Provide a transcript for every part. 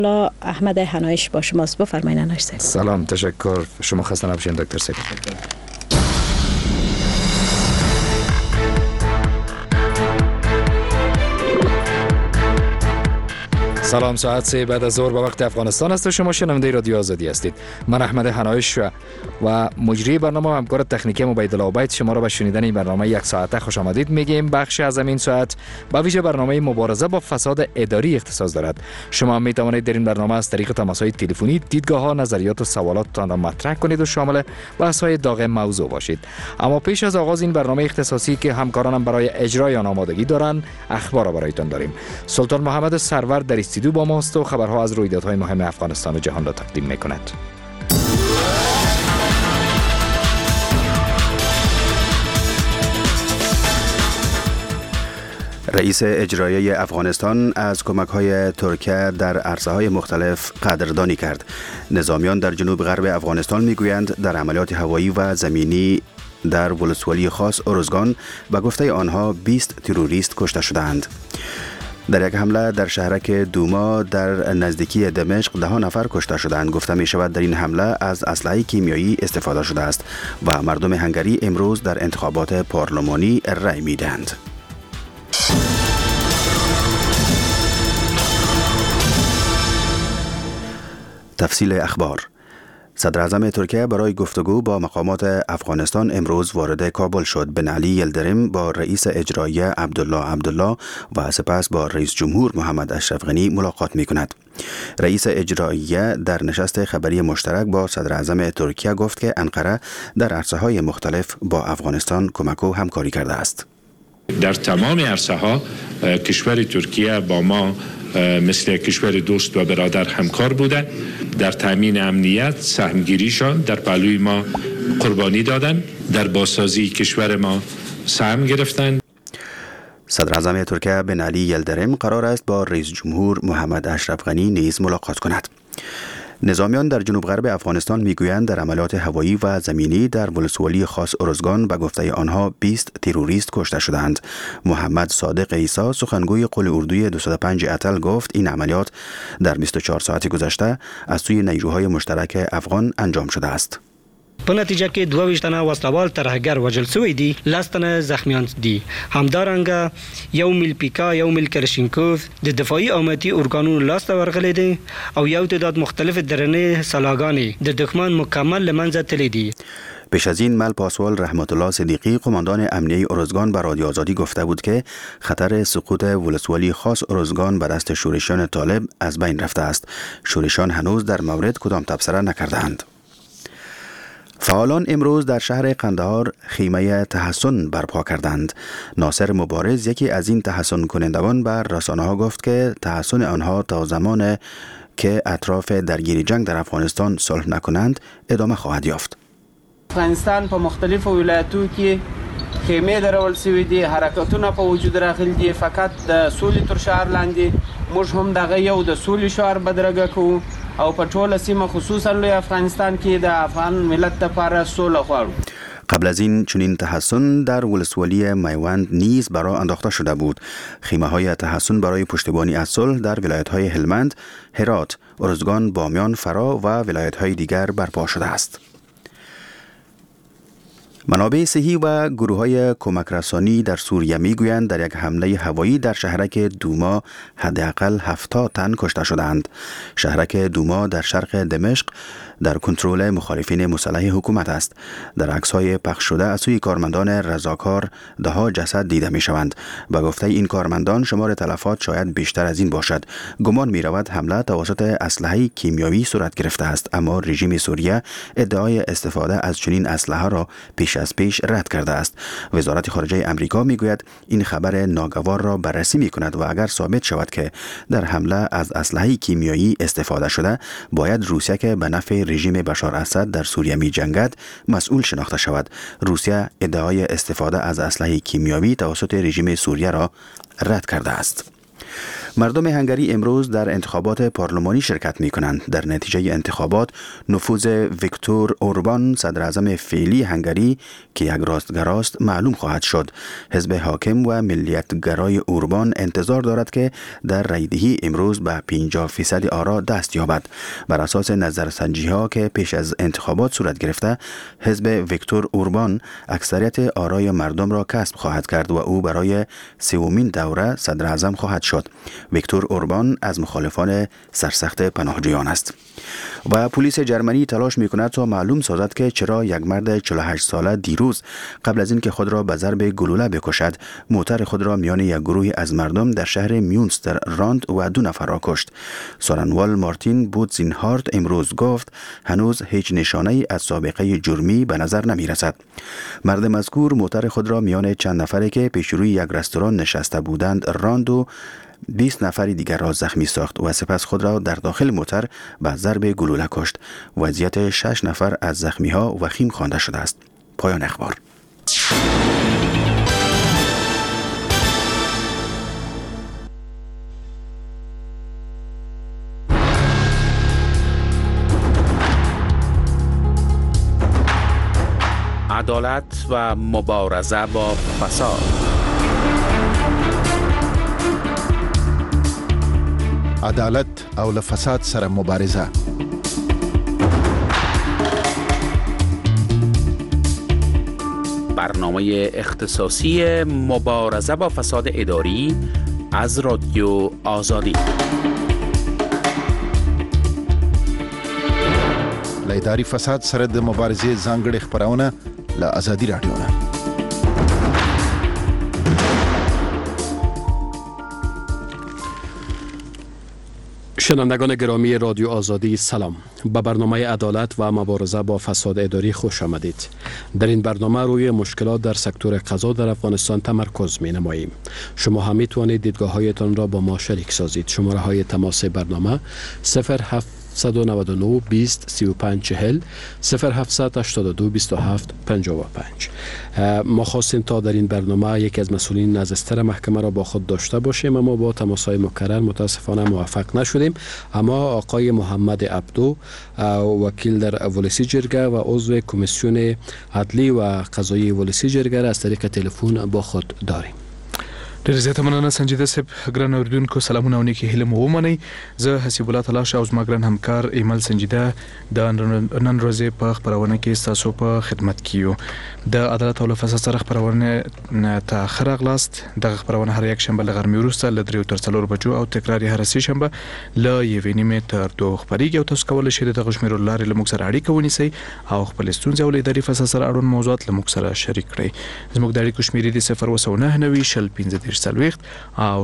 احمد حنایش با شماست. بفرمایید حنایش صاحب. سلام، تشکر. شما خسته نباشید دکتر سید. سلام، ساعت 3 بعد از ظهر به وقت افغانستان است و شما شنونده رادیو آزادی هستید. من احمد حنایش و مجری برنامه و همکار تکنیکی عبیدالله عبید شما را به شنیدن این برنامه یک ساعته خوش آمدید میگیم. بخش از این ساعت با ویژه برنامه مبارزه با فساد اداری اختصاص دارد. شما می توانید در این برنامه از طریق تماس‌های تلفنی دیدگاه‌ها، نظریات و سوالاتتان را مطرح کنید و شامل بحث‌های داغ موضوع باشید. اما پیش از آغاز این برنامه اختصاصی که همکارانم برای اجرای آن آمادگی دارند، اخبار را برایتان داریم. سلطان محمد سرور در استودیو با ماست و خبرها از رویدادهای مهم افغانستان و جهان را تقدیم می‌کند. رئیس اجرایی افغانستان از کمک‌های ترکیه در عرصه‌های مختلف قدردانی کرد. نظامیان در جنوب غرب افغانستان می‌گویند در عملیات هوایی و زمینی در ولسوالی خاص ارزگان به گفته آنها 20 تروریست کشته شدند. در یک حمله در شهرک دوما در نزدیکی دمشق 10 نفر کشته شدند. گفته می شود در این حمله از اسلحه کیمیایی استفاده شده است و مردم هنگری امروز در انتخابات پارلمانی رأی می دهند. تفصیل اخبار. صدر اعظم ترکیه برای گفتگو با مقامات افغانستان امروز وارد کابل شد. بن علی یلدریم با رئیس اجرایی عبدالله و سپس با رئیس جمهور محمد اشرف غنی ملاقات می کند. رئیس اجرایی در نشست خبری مشترک با صدر اعظم ترکیه گفت که انقره در عرصه‌های مختلف با افغانستان کمک و همکاری کرده است. در تمام عرصه‌ها کشور ترکیه با ما مثل کشور دوست و برادر همکار بوده. در تامین امنیت سهمگیریشان در پهلوی ما قربانی دادند، در بازسازی کشور ما سهم گرفتند. صدر اعظم ترکیه بن علی یلدریم قرار است با رئیس جمهور محمد اشرف غنی نیز ملاقات کند. نظامیان در جنوب غرب افغانستان میگویند در عملیات هوایی و زمینی در ولسوالی خاص ارزگان به گفته آنها 20 تروریست کشته شدند. محمد صادق عیسی سخنگوی قول اردوی 205 اتل گفت این عملیات در 24 ساعت گذشته از سوی نیروهای مشترک افغان انجام شده است. په نتیجه کې 22 تنه وسلوال ترهګر وژل شوي دي، 10 تنه زخمیان دي. همدارنګه یو میل پیکا، یو میل کرشینکوف د دفاعي امنیتي ارګانونو لاسته ورغلي دي او یو تعداد مختلف درنې سلاګانې د دښمن مکمل لمنځه تللي دي. پیش از این مل پاسوال رحمت الله صدیقی قماندان امنیه ارزگان به رادیو آزادی گفته بود که خطر سقوط ولسوالی خاص ارزگان به دست شورشیان طالب از بین رفته است. شورشیان هنوز در مورد کدام تبصره نکردند. فعالان امروز در شهر قندهار خیمه تحسن برپا کردند. ناصر مبارز یکی از این تحسن کنندگان بر رسانه ها گفت که تحسن آنها تا زمان که اطراف درگیری جنگ در افغانستان صلح نکنند ادامه خواهد یافت. افغانستان په مختلفو ولایتو کې خیمه درول شوې دي، حرکتونه په وجود راغلي دي. فقط د سولې تر شعار لاندې موږ هم دغه یو د سولې شعار بدرګه کوو او په ټوله سیمه خصوصا لوی افغانستان کې د افغان ملت لپاره سوله غواړو. قبل از این چنین تحسن در ولسوالی میوند نیز برای انداخته شده بود. خیمه های تحسن برای پشتیبانی از صلح در ولایت های هلمند، هرات، ارزگان، بامیان، فرا و ولایت های دیگر برپا شده است. منابع صحی و گروه‌های کمک رسانی در سوریه میگویند در یک حمله هوایی در شهرک دوما حداقل 70 تن کشته شدند. شهرک دوما در شرق دمشق در کنترل مخالفین مسلح حکومت است. در عکس‌های پخش شده از سوی کارمندان رضاکار ده‌ها جسد دیده می‌شوند. به گفته این کارمندان شمار تلفات شاید بیشتر از این باشد. گمان می‌رود حمله توسط اسلحه کیمیایی صورت گرفته است، اما رژیم سوریه ادعای استفاده از چنین اسلحه را پیش از پیش رد کرده است. وزارت خارجه آمریکا میگوید این خبر ناگوار را بررسی می‌کند و اگر ثابت شود که در حمله از اسلحه کیمیایی استفاده شده، باید روسیه که به نفع رژیم بشار اسد در سوریه می‌جنگد مسئول شناخته شود. روسیه ادعای استفاده از اسلحه کیمیایی توسط رژیم سوریه را رد کرده است. مردم هنگری امروز در انتخابات پارلمانی شرکت می کنند. در نتیجه انتخابات نفوذ ویکتور اوربان صدر اعظم فعلی هنگری که یک راستگراست معلوم خواهد شد. حزب حاکم و ملیتگرای اوربان انتظار دارد که در رایدهی امروز به 50% آرا دست یابد. بر اساس نظرسنجی ها که پیش از انتخابات صورت گرفته، حزب ویکتور اوربان اکثریت آرای مردم را کسب خواهد کرد و او برای سومین دوره صدر اعظم خواهد شد. ویکتور اوربان از مخالفان سرسخت پناهجویان است. و پلیس جرمنی تلاش می‌کند تا معلوم سازد که چرا یک مرد 48 ساله دیروز قبل از اینکه خود را به ضرب گلوله بکشد، موتر خود را میان یک گروه از مردم در شهر میونستر راند و 2 نفر را کشت. سورنوال مارتین بوتزینهارت امروز گفت هنوز هیچ نشانه‌ای از سابقه جرمی به نظر نمی‌رسد. مرد مذکور موتر خود را میان چند نفری که پیش روی یک رستوران نشسته بودند راند و 20 نفر دیگر را زخمی ساخت و سپس خود را در داخل موتر به ضرب گلوله کشت. وضعیت 6 نفر از زخمی‌ها وخیم خوانده شده است. پایان اخبار. عدالت و مبارزه با فساد. عدالت او له فساد سره مبارزه. برنامه اختصاصی مبارزه با فساد اداری از رادیو آزادی. له اداري فساد سره د مبارزې ځانګړي خبرونه له آزادي رادیو نه. شنوندگان گرامی رادیو آزادی سلام. به برنامه عدالت و مبارزه با فساد اداری خوش آمدید. در این برنامه روی مشکلات در سکتور قضا در افغانستان تمرکز می نماییم. شما هم می توانید دیدگاه هایتان را با ما شریک سازید. شماره های تماس برنامه 0799 20 35 40 0782 27 55. ما خواستیم تا در این برنامه یکی از مسئولین نزدستر محکمه را با خود داشته باشیم، اما با تماس های مکرر متاسفانه موفق نشدیم. اما آقای محمد عبدو، وکیل در ولسی جرگه و عضو کمیسیون عدلی و قضایی ولسی جرگه را از طریق تلفن با خود داریم. ډېر زیاته مننه سنجیده صاحب. ګران اوریدونکو سلامونه او نیکې هیلې مو ومنئ. زه حسیب الله تلاش او زما ګران همکار ایمل سنجیده د نن ورځې په خپرونه کې ستاسو په خدمت کې یو. د عدالت او له فساد سره خپرونه ته ښه راغلاست. دغه خپرونه هر یک شنبه له غرمې وروسته له 3 تر 4 بجو او تکرار یې هر سې شنبه له 1:30 تر 2 خپرېږي او تاسو کولی شئ دغه شمیرو له لارې له موږ سره اړیکه ونیسئ او خپلې ستونزې او له اداري فساد سره اړوند موضوعات له موږ سره شریک کړئ. زموږ د اړیکو شمیرې دي 029 شل 15 او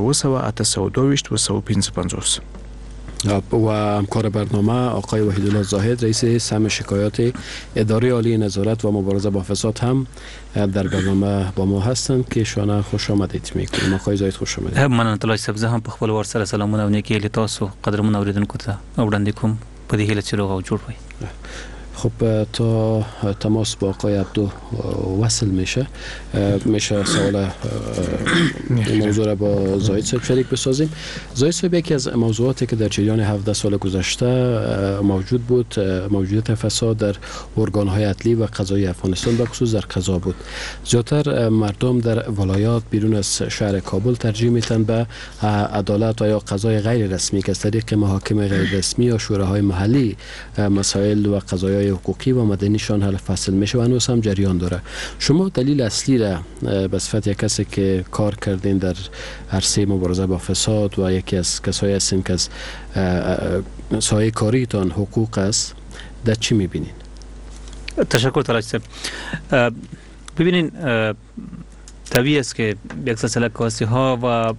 02822 و همکار برنامه آقای وحیدالله زاهد رئیس سهم شکایات اداره عالی نظارت و مبارزه با فساد هم در برنامه با ما هستند که شما خوش آمدید میگیم. آقای زاهد خوش آمدید. مننه تلاش صاحب، زه هم په خپل ور سره سلامونه او نیکی له تاسو قدرمن اوریدونکو ته وړاندې کوم په دې هیله چې روغ او جوړ وي. خب تا تماس با آقای عبدو وصل میشه سوال موضوع را با زاهد صاحب شریک بسازیم. زاهد صاحب، یکی از موضوعاتی که در جریان 17 سال گذشته موجود بود موجودیت فساد در ارگان‌های عدلی و قضایی افغانستان به خصوص در قضا بود. زیاتر مردم در ولایات بیرون از شهر کابل ترجیح میتن به عدالت و یا قضای غیر رسمی که از طریق محاکم غیر رسمی یا شوراهای محلی مسائل و قضایای حقوقی و مدنیشان حل فصل میشه و هنوز هم جریان داره. شما دلیل اصلی را به صفت یک کسی که کار کردین در عرصه مبارزه با فساد و یکی از کسایی هستین که از سایه کاریتان حقوق است، در چی میبینین؟ تشکر تلاش صاحب. ببینین، طبیعی است که یک سلسله کاسی ها و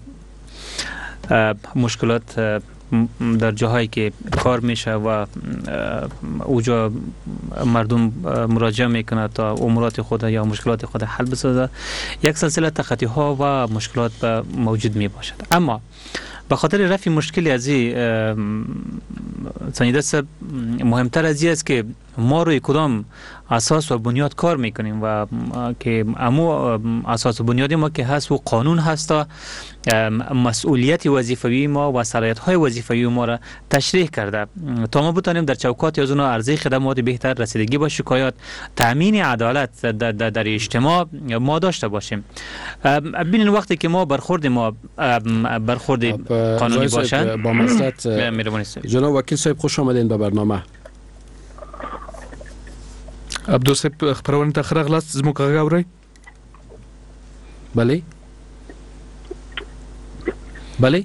مشکلات در جاهایی که کار میشه و اوجا مردم مراجعه میکنه تا امورات خود یا مشکلات خود حل بسازه، یک سلسله تخطی ها و مشکلات موجود می باشد. اما به خاطر رفع مشکلی از این سنجیده صاحب مهمتر از این است که ما روی کدام اساس و بنیاد کار میکنیم و که امو اساس و بنیاد ما که هست و قانون هست مسئولیت وظیفوی ما و صلاحیت های وظیفوی ما را تشریح کرده تا ما بتونیم در چوکات از اون عرضه خدمات بهتر، رسیدگی به شکایات، تامین عدالت در اجتماع ما داشته باشیم. ببینید وقتی که ما برخورد قانونی باشند با مصلحت جناب وکیل صاحب خوش آمدین به برنامه. عبدو صاحب خبرونه ته راغلاست زموږ غږ اورئ؟ بله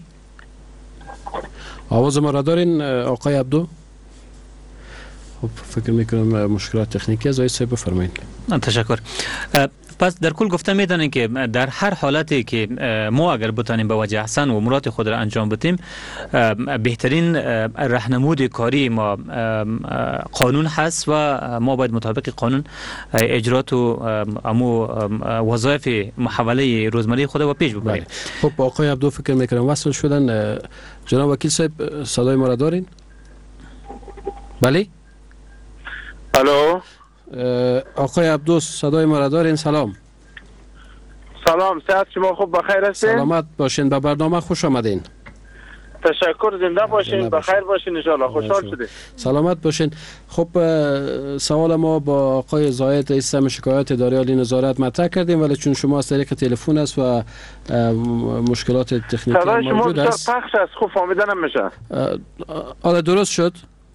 آواز ما را دارین آقای عبدو؟ خب فکر میکنم مشکلات تکنیکی از آقای صاحب بفرمایید. تشکر. پس در کل گفته میدانیم که در هر حالتی که ما اگر بتانیم به وجه احسن و مراد خود را انجام بدیم، بهترین راهنمود کاری ما قانون هست و ما باید مطابق قانون اجرات و امو وظایف محوله روزمره خود و پیش ببریم. خب آقای عبدو فکر میکنم وصل شدن. جناب وکیل صاحب صدای ما را دارین؟ بله؟ الو آقای عبدو صدای ما را دارین؟ سلام. سلام، صحت شما خوب بخیر هستین؟ سلامت باشین، به برنامه خوش آمدین. تشکر، زنده باشین، بخیر باشین ان شاء الله. خوشحال شدیم. سلامت باشین. خب سوال ما با آقای زاید رئیس شکایات اداره عالی نظارت مطرح کردیم، ولی چون شما از طریق تلفن است و مشکلات تکنیکی موجود است. شما پخش است، خوب فهمیده نمیشه. حالا درست شد؟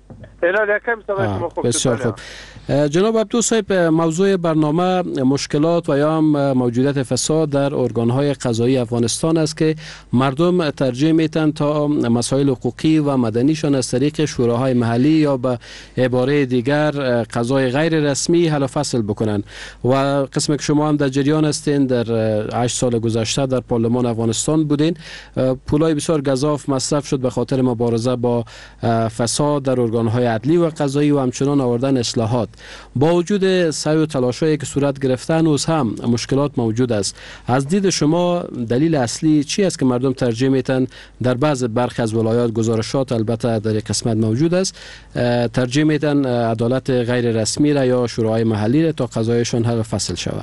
بسیار خوب. جناب عبدو صاحب، موضوع برنامه مشکلات و یا هم موجودیت فساد در ارگان‌های قضایی افغانستان است که مردم ترجیح میتن تا مسائل حقوقی و مدنیشان از طریق شوراهای محلی یا به عباره دیگر قضای غیر رسمی حل و فصل بکنن و قسمی که شما هم در جریان هستین در 8 سال گذشته در پارلمان افغانستان بودین، پولای بسیار گزاف مصرف شد به خاطر مبارزه با فساد در ارگان‌های عدلی و قضایی و همچنان آوردن اصلاحات. با وجود سعی و تلاش‌هایی که صورت گرفته هنوز هم مشکلات موجود است. از دید شما دلیل اصلی چی است که مردم ترجیح میتن در برخی از ولایات، گزارشات البته در یک قسمت موجود است، ترجیح میتن عدالت غیر رسمی را یا شورای محلی را تا قضایشان حل و فصل شود؟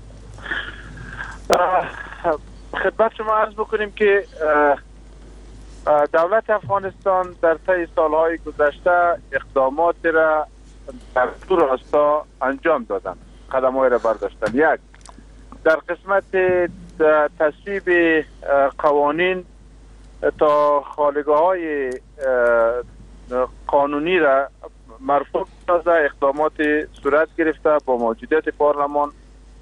خدمت شما عرض بکنیم که دولت افغانستان در طی سالهای گذشته اقدامات را در دو راستا انجام دادن، قدم‌های را برداشتن. یک، در قسمت تصویب قوانین تا خالگاه‌های قانونی را مرفوع سازه اقدامات صورت گرفته با موجودیت پارلمان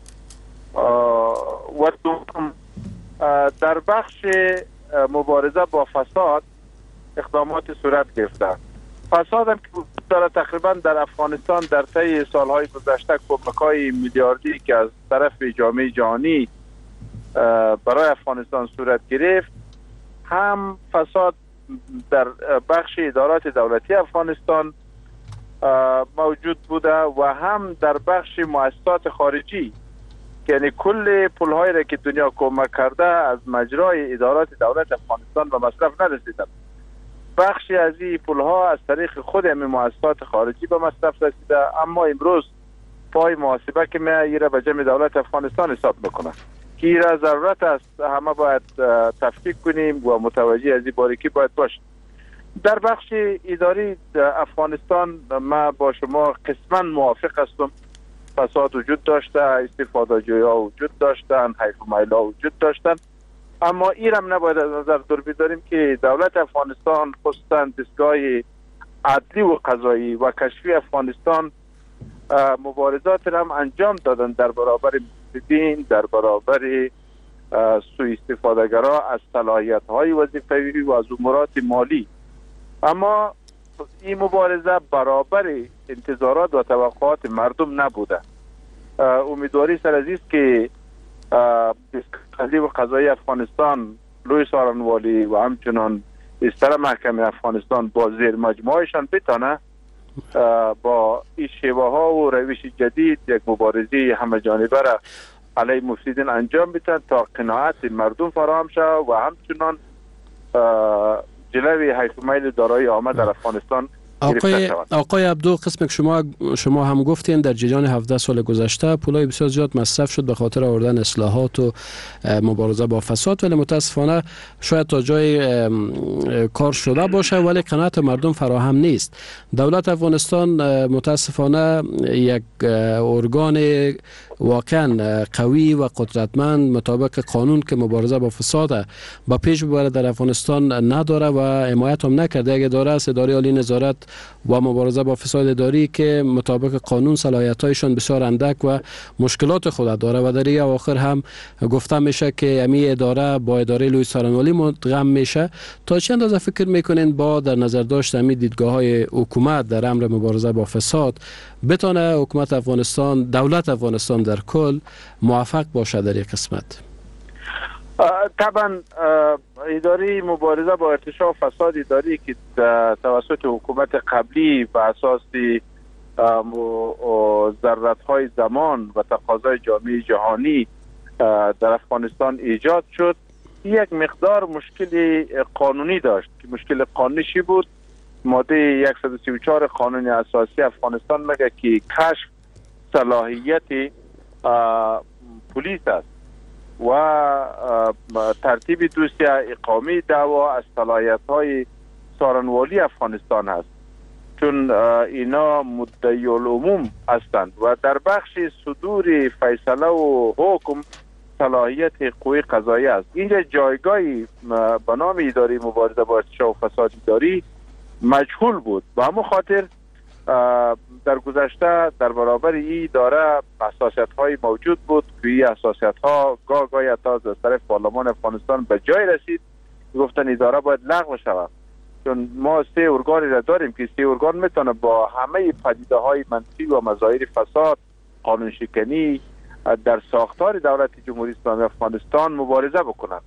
و دوم در بخش مبارزه با فساد اقدامات صورت گرفته. فساد هم که داره تقریبا در افغانستان در طی سالهای گذشته کمک‌های میلیاردی که از طرف جامعه جهانی برای افغانستان صورت گرفت، هم فساد در بخش ادارات دولتی افغانستان موجود بوده و هم در بخش مؤسسات خارجی، یعنی کل پول‌هایی را که دنیا کمک کرده از مجرای ادارات دولت افغانستان به مصرف نرسیدند. بخشی از این پول‌ها از طریق خود همین مؤسسات خارجی به مصرف رسیده، اما امروز پای محاسبه که می را به جمع دولت افغانستان حساب میکنه که این را ضرورت است همه باید تفکیک کنیم و متوجه از این باریکی باید باشیم. در بخش اداری افغانستان ما با شما قسما موافق هستم. فساد وجود داشته، استفاده جوی‌ها وجود داشتن، حیف و میل‌ها وجود داشتن، اما این هم نباید از نظر دور بداریم که دولت افغانستان خصوصا دستگاه عدلی و قضایی و کشفی افغانستان مبارزات هم انجام دادن در برابر مفسدین، در برابر سوء استفاده‌گرا از صلاحیت‌های وظیفوی و از امورات مالی. اما این مبارزه برابر انتظارات و توقعات مردم نبوده. امیدواری سر از است که دستگاه و قضایی افغانستان، لوی سارنوالی و همچنان استر محکمه افغانستان با زیر مجموعهشان بتانه با این شیوه ها و روش جدید یک مبارزه همه جانبه را علیه مفسدین انجام بدن تا قناعت مردم فراهم شود و همچنان جلوی حیف و میل دارایی عامه در افغانستان آقای عبدو، قسم که شما هم گفتین در جریان 17 سال گذشته پولای بسیار زیاد مصرف شد به خاطر آوردن اصلاحات و مبارزه با فساد، ولی متاسفانه شاید تا جای کار شده باشه ولی قناعت مردم فراهم نیست. دولت افغانستان متاسفانه یک ارگان واقعا قوی و قدرتمند مطابق قانون که مبارزه با فساد با پیش ببره در افغانستان نداره و حمایت هم نکرده. اگه داره است اداره عالی نظارت و مبارزه با فساد اداری که مطابق قانون صلاحیت‌هایشان بسیار اندک و مشکلات خود داره و در اواخر هم گفته میشه که امی اداره با اداره لوی سارنوالی مدغم میشه. تا چه اندازه فکر میکنین با در نظر داشت امی دیدگاه‌های حکومت در امر مبارزه با فساد بتونه حکومت افغانستان، دولت افغانستان در کل موفق باشه در یک قسمت؟ طبعا اداره مبارزه با ارتشاء فساد اداری که توسط حکومت قبلی و اساس ضرورت‌های زمان و تقاضای جامعه جهانی در افغانستان ایجاد شد، یک مقدار مشکل قانونی داشت. مشکل قانونی چی بود؟ ماده 134 قانون اساسی افغانستان میگه که کشف صلاحیت پلیس است و ترتیب دوسیه اقامه دعوا از صلاحیت‌های سارنوالی افغانستان است، چون اینا مدعی العموم هستند و در بخش صدور فیصله و حکم صلاحیت قوه قضاییه است. اینجا جایگاهی به نام اداره مبارزه با ارتشاء و فساد اداری مجهول بود. به همون خاطر در گذشته در برابر این اداره حساسیت‌های موجود بود که این حساسیت‌ها گاهی حتی از طرف پارلمان افغانستان به جای رسید گفتن اداره باید لغو شود، چون ما 3 ارگانی را داریم که 3 ارگان میتونه با همه پدیده‌های منفی و مظاهر فساد، قانون شکنی در ساختار دولت جمهوری اسلامی افغانستان مبارزه بکنند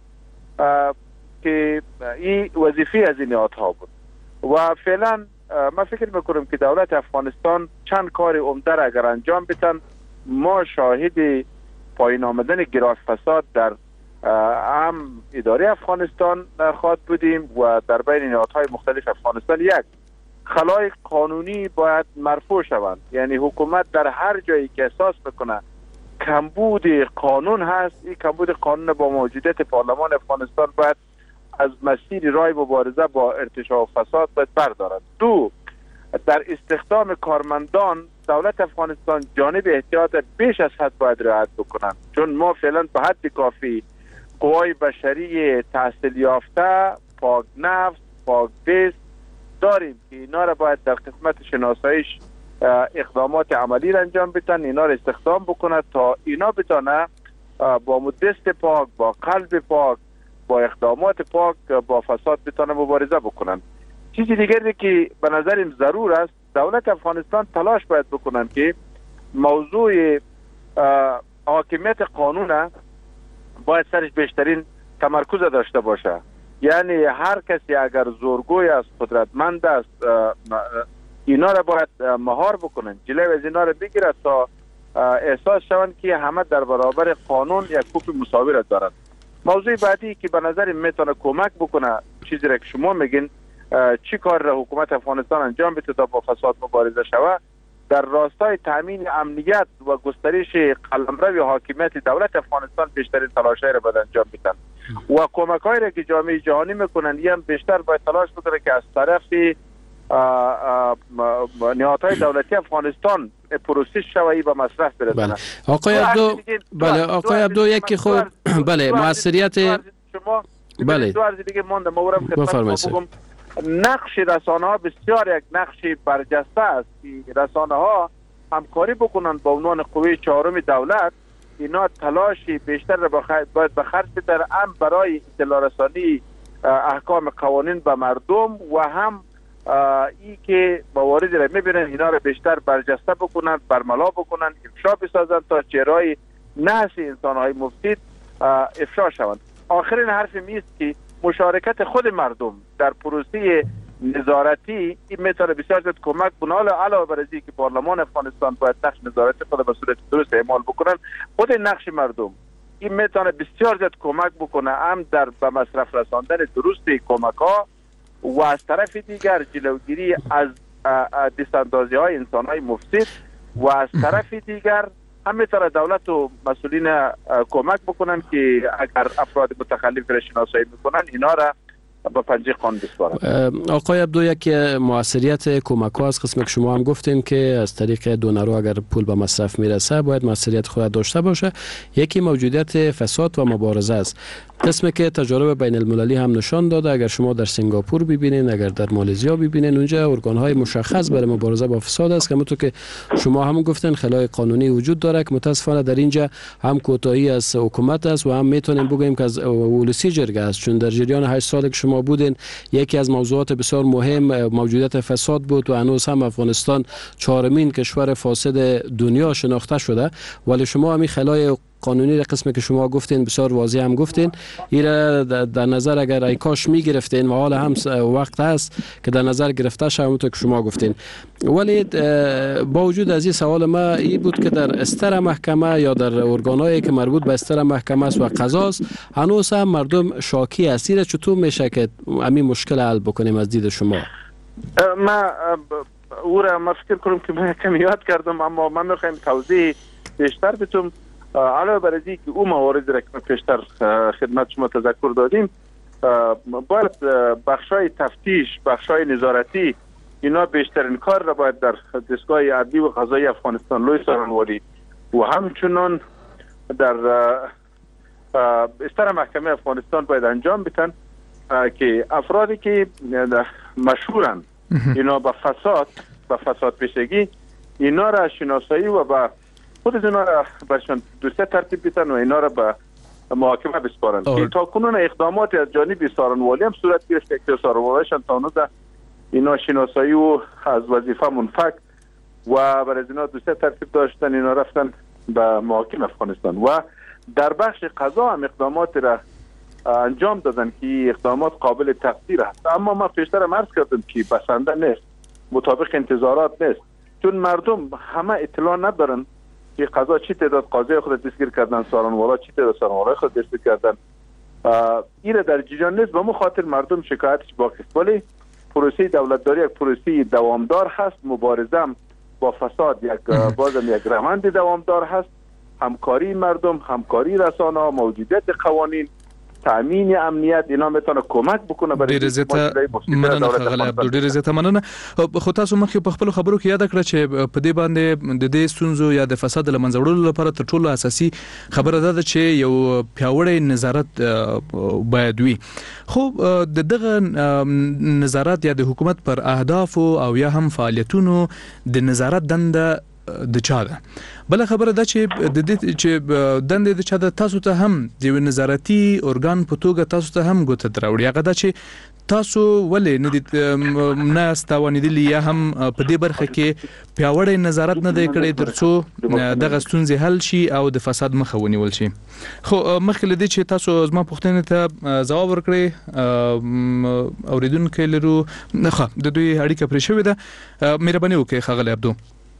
که این وظیفه از این نهادها بود و فعلا من فکر میکنم که دولت افغانستان چند کار عمده را اگر انجام بدن، ما شاهد پایین آمدن گراف فساد در هم اداره افغانستان خواهد بودیم و در بین نهادهای مختلف افغانستان یک خلای قانونی باید مرفوع شوند. یعنی حکومت در هر جایی که احساس بکنه کمبود قانون هست، این کمبود قانون با موجودیت پارلمان افغانستان باید از مسیر راه مبارزه با ارتشاء و فساد باید بردارد. 2 در استخدام کارمندان دولت افغانستان جانب احتیاط بیش از حد باید رعایت بکنند، چون ما فعلا به حد کافی قوای بشری تحصیل یافته، پاک نفس، پاک دست داریم که اینا را باید در قسمت شناساییش اقدامات عملی را انجام بدن، اینا را استخدام بکنند تا اینا بتونه با دست پاک، با قلب پاک، با اقدامات پاک با فساد بتونه مبارزه بکنن. چیزی دیگری که به نظرم ضرور است، دولت افغانستان تلاش باید بکنن که موضوع حاکمیت قانون باید سرش بیشترین تمرکز داشته باشه. یعنی هر کسی اگر زورگوی است، قدرتمند است، اینا را باید مهار بکنن، جلوی از اینا را بگیرد تا احساس شوند که همه در برابر قانون یک کوپ مساوی را دارند. موضوع بعدی که به نظر میتونه کمک بکنه، چیزی را که شما میگین چی کار را حکومت افغانستان انجام بده تا با فساد مبارزه شود، در راستای تامین امنیت و گسترش قلمرو حاکمیت دولت افغانستان بیشترین تلاش‌های را باید انجام بدن و کمک‌هایی را که جامعه جهانی میکنن هم بیشتر باید تلاش بکنه که از طرف نهادهای دولتی افغانستان پروسس شوی به مصرف برسونه. بله. آقای عبدو یکی خوب بله موثریت شما بله دو عرض دیگه مونده مورم خدمت نقش رسانه ها بسیار یک نقش برجسته است که رسانه ها همکاری بکنن با عنوان قوه چهارم دولت. اینا تلاشی بیشتر را باید به خرج بدن هم برای اطلاع رسانی احکام قوانین به مردم و هم ای که مواردی را میبینن اینا را بیشتر برجسته بکنن، برملا بکنن، افشا بسازن تا چهرهای نحس انسانهای مفسد افشا شوند. آخرین حرف میست که مشارکت خود مردم در پروسه نظارتی این میتونه بسیار زیاد کمک کنه. علاوه بر اینکه که پارلمان افغانستان باید نقش نظارتی خود به صورت درست اعمال بکنن، خود نقش مردم این میتونه بسیار زیاد کمک بکنه هم در به مصرف رساندن درست کمک ها و از طرف دیگر جلوگیری از دستاندازی های انسان های مفسد و از طرف دیگر همینطور دولت و مسئولین کمک بکنن که اگر افراد متخلف را شناسایی میکنن اینا را با پنجه قانون بسپارن. آقای عبدو، یک موثریت کمک ها از قسم که شما هم گفتین که از طریق دونرها اگر پول به مصرف میرسه باید موثریت خود داشته باشه. یکی موجودیت فساد و مبارزه است. قسمی که تجارب بین المللی هم نشان داده، اگر شما در سنگاپور ببینین، اگر در مالزیا ببینین، اونجا ارگان های مشخص برای مبارزه با فساد است که همونطور که شما هم گفتین خلای قانونی وجود داره که متاسفانه در اینجا هم کوتاهی از حکومت است و هم میتونیم بگوییم که از ولسی جرگه است، چون در جریان 8 سال که شما بودین یکی از موضوعات بسیار مهم موجودیت فساد بود و هنوز هم افغانستان 4مین کشور فاسد دنیا شناخته شده، ولی شما همین خلای قانونی را قسمی که شما گفتین بسیار واضح هم گفتین، این را در نظر اگر ای کاش می گرفتین و حالا هم وقت هست که در نظر گرفته شد همونطور که شما گفتین. ولی با وجود از این سوال ما این بود که در استر محکمه یا در ارگانایی که مربوط به استر محکمه است و قضاست هنوز هم مردم شاکی است. این چطور میشه که همین مشکل حل بکنیم از دید شما؟ ما او را ما فکر کنم که من کمی یاد کردم، اما من میخوایم توضیح بیشتر بتونم. علاوه بر اینکه او موارد را که پیشتر خدمت شما تذکر دادیم، باید بخشای تفتیش، بخشای نظارتی اینا بیشترین کار را باید در دستگاه عدلی و قضایی افغانستان لوی سارنوالی و همچنان در استر محکمه افغانستان باید انجام بدن که افرادی که مشهورن اینا با فساد پیشگی اینا را شناسایی و با خود اینا را برشان دوسته ترتیب بیتن و اینا را به محاکمه بسپارن که تا کنون اقدامات از جانب سارنوالی هم صورت گرفته که سارنوالیشان تا هنوز اینا شناسایی و از وظیفه منفک و برای اینا دوسته ترتیب داشتن، اینا رفتن به محاکم افغانستان و در بخش قضا هم اقدامات را انجام دادن که اقدامات قابل تقدیر است. اما ما پیشتر هم عرض کردم که بسنده نیست، مطابق انتظارات نیست، چون مردم همه اطلاع ندارن که قضا چی تعداد قاضی خود دستگیر کردن، سارنوالا چی تعداد سارنوالا خود دستگیر کردن. این در جریان نیست، به خاطر مردم شکایتش باقی است. ولی پروسه دولتداری یک پروسه دوامدار هست، مبارزه با فساد یک روند دوامدار هست. همکاری مردم، همکاری رسانه‌ها، موجودیت قوانین، تامین امنیت اینا میتونه کمک بکنه برای ډیر زیاته مننه خغل عبدو، ډیر زیاته مننه. خو تاسو مخکې په خپل خبرو کې یاد کړ چې په دې باندې د دې ستونزو یا د فساد لمنځه وړلو لپاره تر ټولو اساسي خبره ده چې یو پیاوړی نظارت باید وي. خو د دغه نظارت یا د حکومت پر اهداف او یا هم فعالیتونو د نظارت دنده د چا ده؟ بل خبره ده چې د دې چې دنده د چا ده، تاسو ته هم د نظارتي ارګان په توګه تاسو ته هم ګوته دراوړي. هغه ده چې تاسو ولې نه ستاوانیدلی یا هم په دې برخه کې پیاوړی نظارت نه دی کړی ترڅو دغه ستونزې حل شي او د فساد مخه ونیول شي. خو مخکې له دې چې تاسو زما پوښتنې ته ځواب ورکړئ، اوریدونکي لرو د دوی اړیکه پرې شوې ده، مهرباني وکړئ ښاغلی عبدو.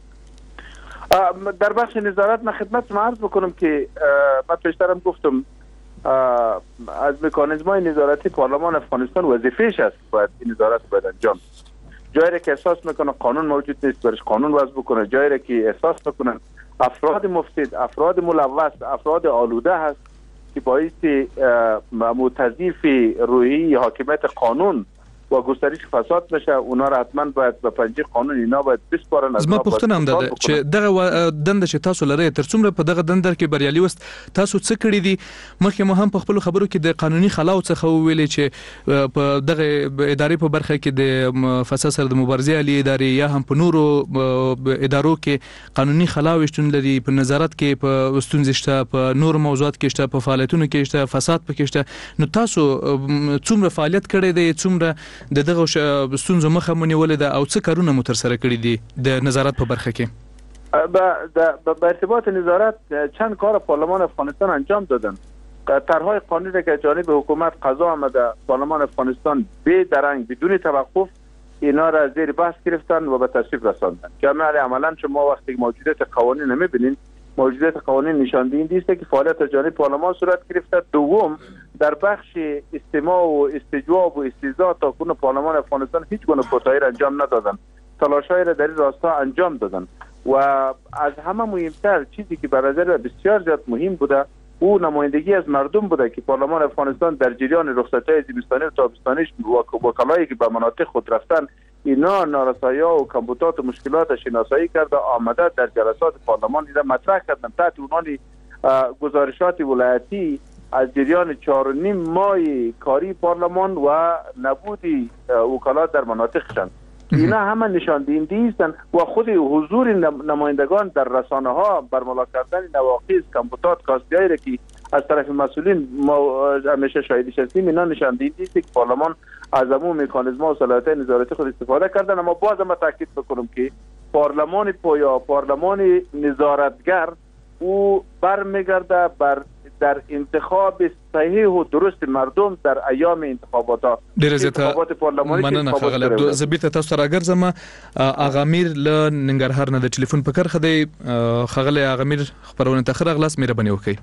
در بخش نظارت من خدمت عرض بکنم که من پیشترم گفتم از مکانیزم‌های نظارتی پارلمان افغانستان وظیفه‌اش است باید این نظارت باید انجام. جایی که احساس میکنه قانون موجود نیست برش قانون وضع بکنه، جایی که احساس میکنن افراد مفسد، افراد ملوث، افراد آلوده هست که باعث متضعیف روحی حاکمیت قانون و گسترش فساد بشه، اونا را حتما باید به پنجه قانون اینا باید بسپارن. زما پوښتنه هم ده چې دغه دنده چې تاسو لرئ تر څومره په دغه دنده کې بریالي وست، تاسو څه کړی دي؟ مخکې مو هم په خپل خبرو کې د قانوني خلاو څخه ویلي چې په دغه ادارې په برخه کې د فساد سره د مبارزې عالی ادارې یا هم په نورو ادارو کې قانوني خلاو شتون لري، په نظارت کې په ستونزې شته، په نورو موضوعات کې شته، په فعالیتونو کې شته، فساد پکې شته. نو تاسو څومره فعالیت کړی دی، څومره د دغه ستونزو مخه مونیولې ده او څه کارونه مو ترسره کړي دي د نظارت په برخه کې؟ به ارتباط نظارت چند کار پارلمان افغانستان انجام دادن. طرح‌های قانونی که جانب حکومت قضا آمده پارلمان افغانستان بی درنگ بدون توقف اینا را زیر بحث گرفتن و به تصویب رساندن که عملا شما وقتی موجودیت قوانین نمی‌بینید، موجودیت قوانین نشان دهنده است که فعالیت از جانب پارلمان صورت گرفته. دوم در بخش استماع و استجواب و استیضاح تا کنون پارلمان افغانستان هیچ گونه کوتاهی را انجام ندادن. تلاش‌های را در این راستا انجام دادن و از همه مهمتر چیزی که به نظر بسیار زیاد مهم بوده او نمایندگی از مردم بوده که پارلمان افغانستان در جریان رخصت‌های زمستانی و تابستانیش وکلایی که به مناطق خود رفتن اینا نارسایی‌ها و کمبودات و مشکلات شناسایی کرده آمده در جلسات پارلمان را مطرح کردن تحت عنوان گزارشات ولایتی از جریان 4.5 ماه کاری پارلمان و نبود وکلات در مناطقشان. اینا همه نشان دهنده هستند و خود حضور نمایندگان در رسانه ها برملا کردن نواقص کمبودات کاستی‌هایی را که از طرف مسئولین ما همیشه شاهدش هستیم اینا نشان دهنده است که پارلمان از عموم مکانیزم‌ها و صلاحیت نظارتی خود استفاده کردن. اما باز هم تاکید بکنم که پارلمان پویا پارلمان نظارتگر او برمیگرده بر در انتخاب صحیح و درست مردم در ایام انتخابات پارلمانی مننه خغل عبدو زبیرته تاسو ته راګرځم. اغا امیر له ننګرهار نه د ټلیفون په کرخه دی. خغل اغا امیر خبرونه ته خرغلاس مهرباني وکړئ.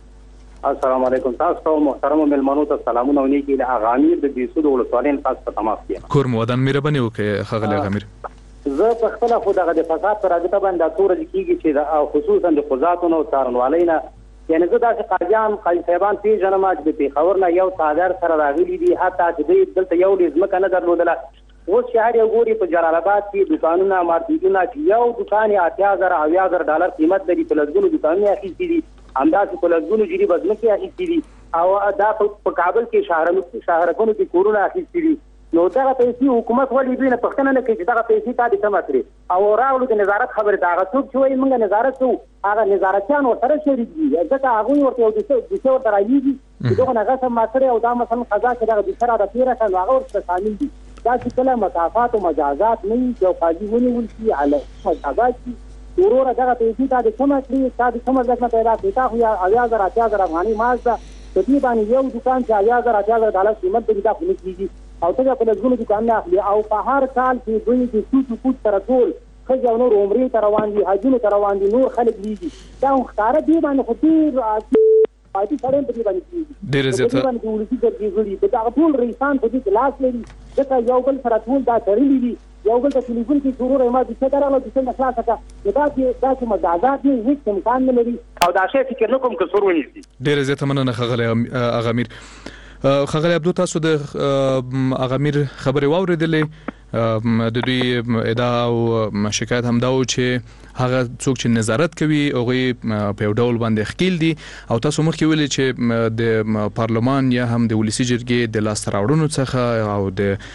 السلام علیکم تاسو محترم ملمنو ته سلامونه ونیږي له اغا امیر د بیسود ولسوالۍ تاسو ته تماس کیم کور مودان مهرباني وکړئ خغل اغا امیر. زه په خپل خو دغه د فساد پر اړه باندې تور کیږي چې خصوصا د قضاتو او څارنوالۍ نه یعنی زه داسې قاضیان قاضي صاحبان پیژنم چې د پیښور نه یو څادر سره راغلي دي حتی چې دوی دلته یو ځمکه نه درلودله. اوس شهر یو ګوري په جلال آباد کې دوکانونه مارکیټونه یو دوکان یې 80,000 ډالر قیمت لري په لږونو دوکانونه اخیستي دي همداسې په لږونو جري بزمکې اخیستي دي او دا په کابل کې شهرکونو کې کورونه اخیستي دي. نو دغه پیسې حکومت ولې دوی نه پښتنه نه کوي چې دغه پیسې تا دې کمه کړي او راغلو د نظارت خبره دا هغه څوک چې وایي موږ نظارت کوو هغه نظارتیان ورسره شریک دي ځکه هغوی ورته یو دوسیه ورته رالیږي چې دغه نه غصب ما کړی او دا مثلا قضا چې دغه دوسیه راته تېره کړه نو هغه ورسره شامل دي. دا چې کله مکافات او مجازات نه وي چې یو قاضي ونیول شي علیه مجازات شي وروره دغه پیسې تا دې کمه کړي تا دې کومه ځکه پیدا کړي تا خو 80,000 افغانۍ معاش ده په دې باندې یو دوکان چې 80,000 ډالر قیمت لري دا خو نه کېږي او ته په لږونو دوکان نه اخلي او په هر کال کې دوی د سوچ کوټ سره ټول ښځې او نور عمرې ته روان دي حجونو ته روان دي نور خلک لیږي دا خو ښکاره دې باندې خو ډېر عادي سړی په دې باندې کېږي ډېره زیاته باندې ولسي جرګې غړي د دغه ټول رئیسان په دې کې لاس لري ځکه یو بل سره ټول دا تړلي دي یو بل ته ټلیفون کې ضرور ما د څه درغله د څه خلاصه کا دا چې مجازات نه هیڅ امکان نه لري او دا شی فکر نه کوم که څور ونیسي. ډېره زیاته مننه خغل اغا امیر. خغل عبدو تاسو د اغا امیر خبرې واورېدلې د دوی ادعا او شکایت هم دا و چې هغه څوک چې نظارت کوي هغه په یو ډول باندې ښکیل دي او تاسو مخکې ویلي چې د پارلمان یا هم د ولسي جرګې د لاسته راوړنو څخه او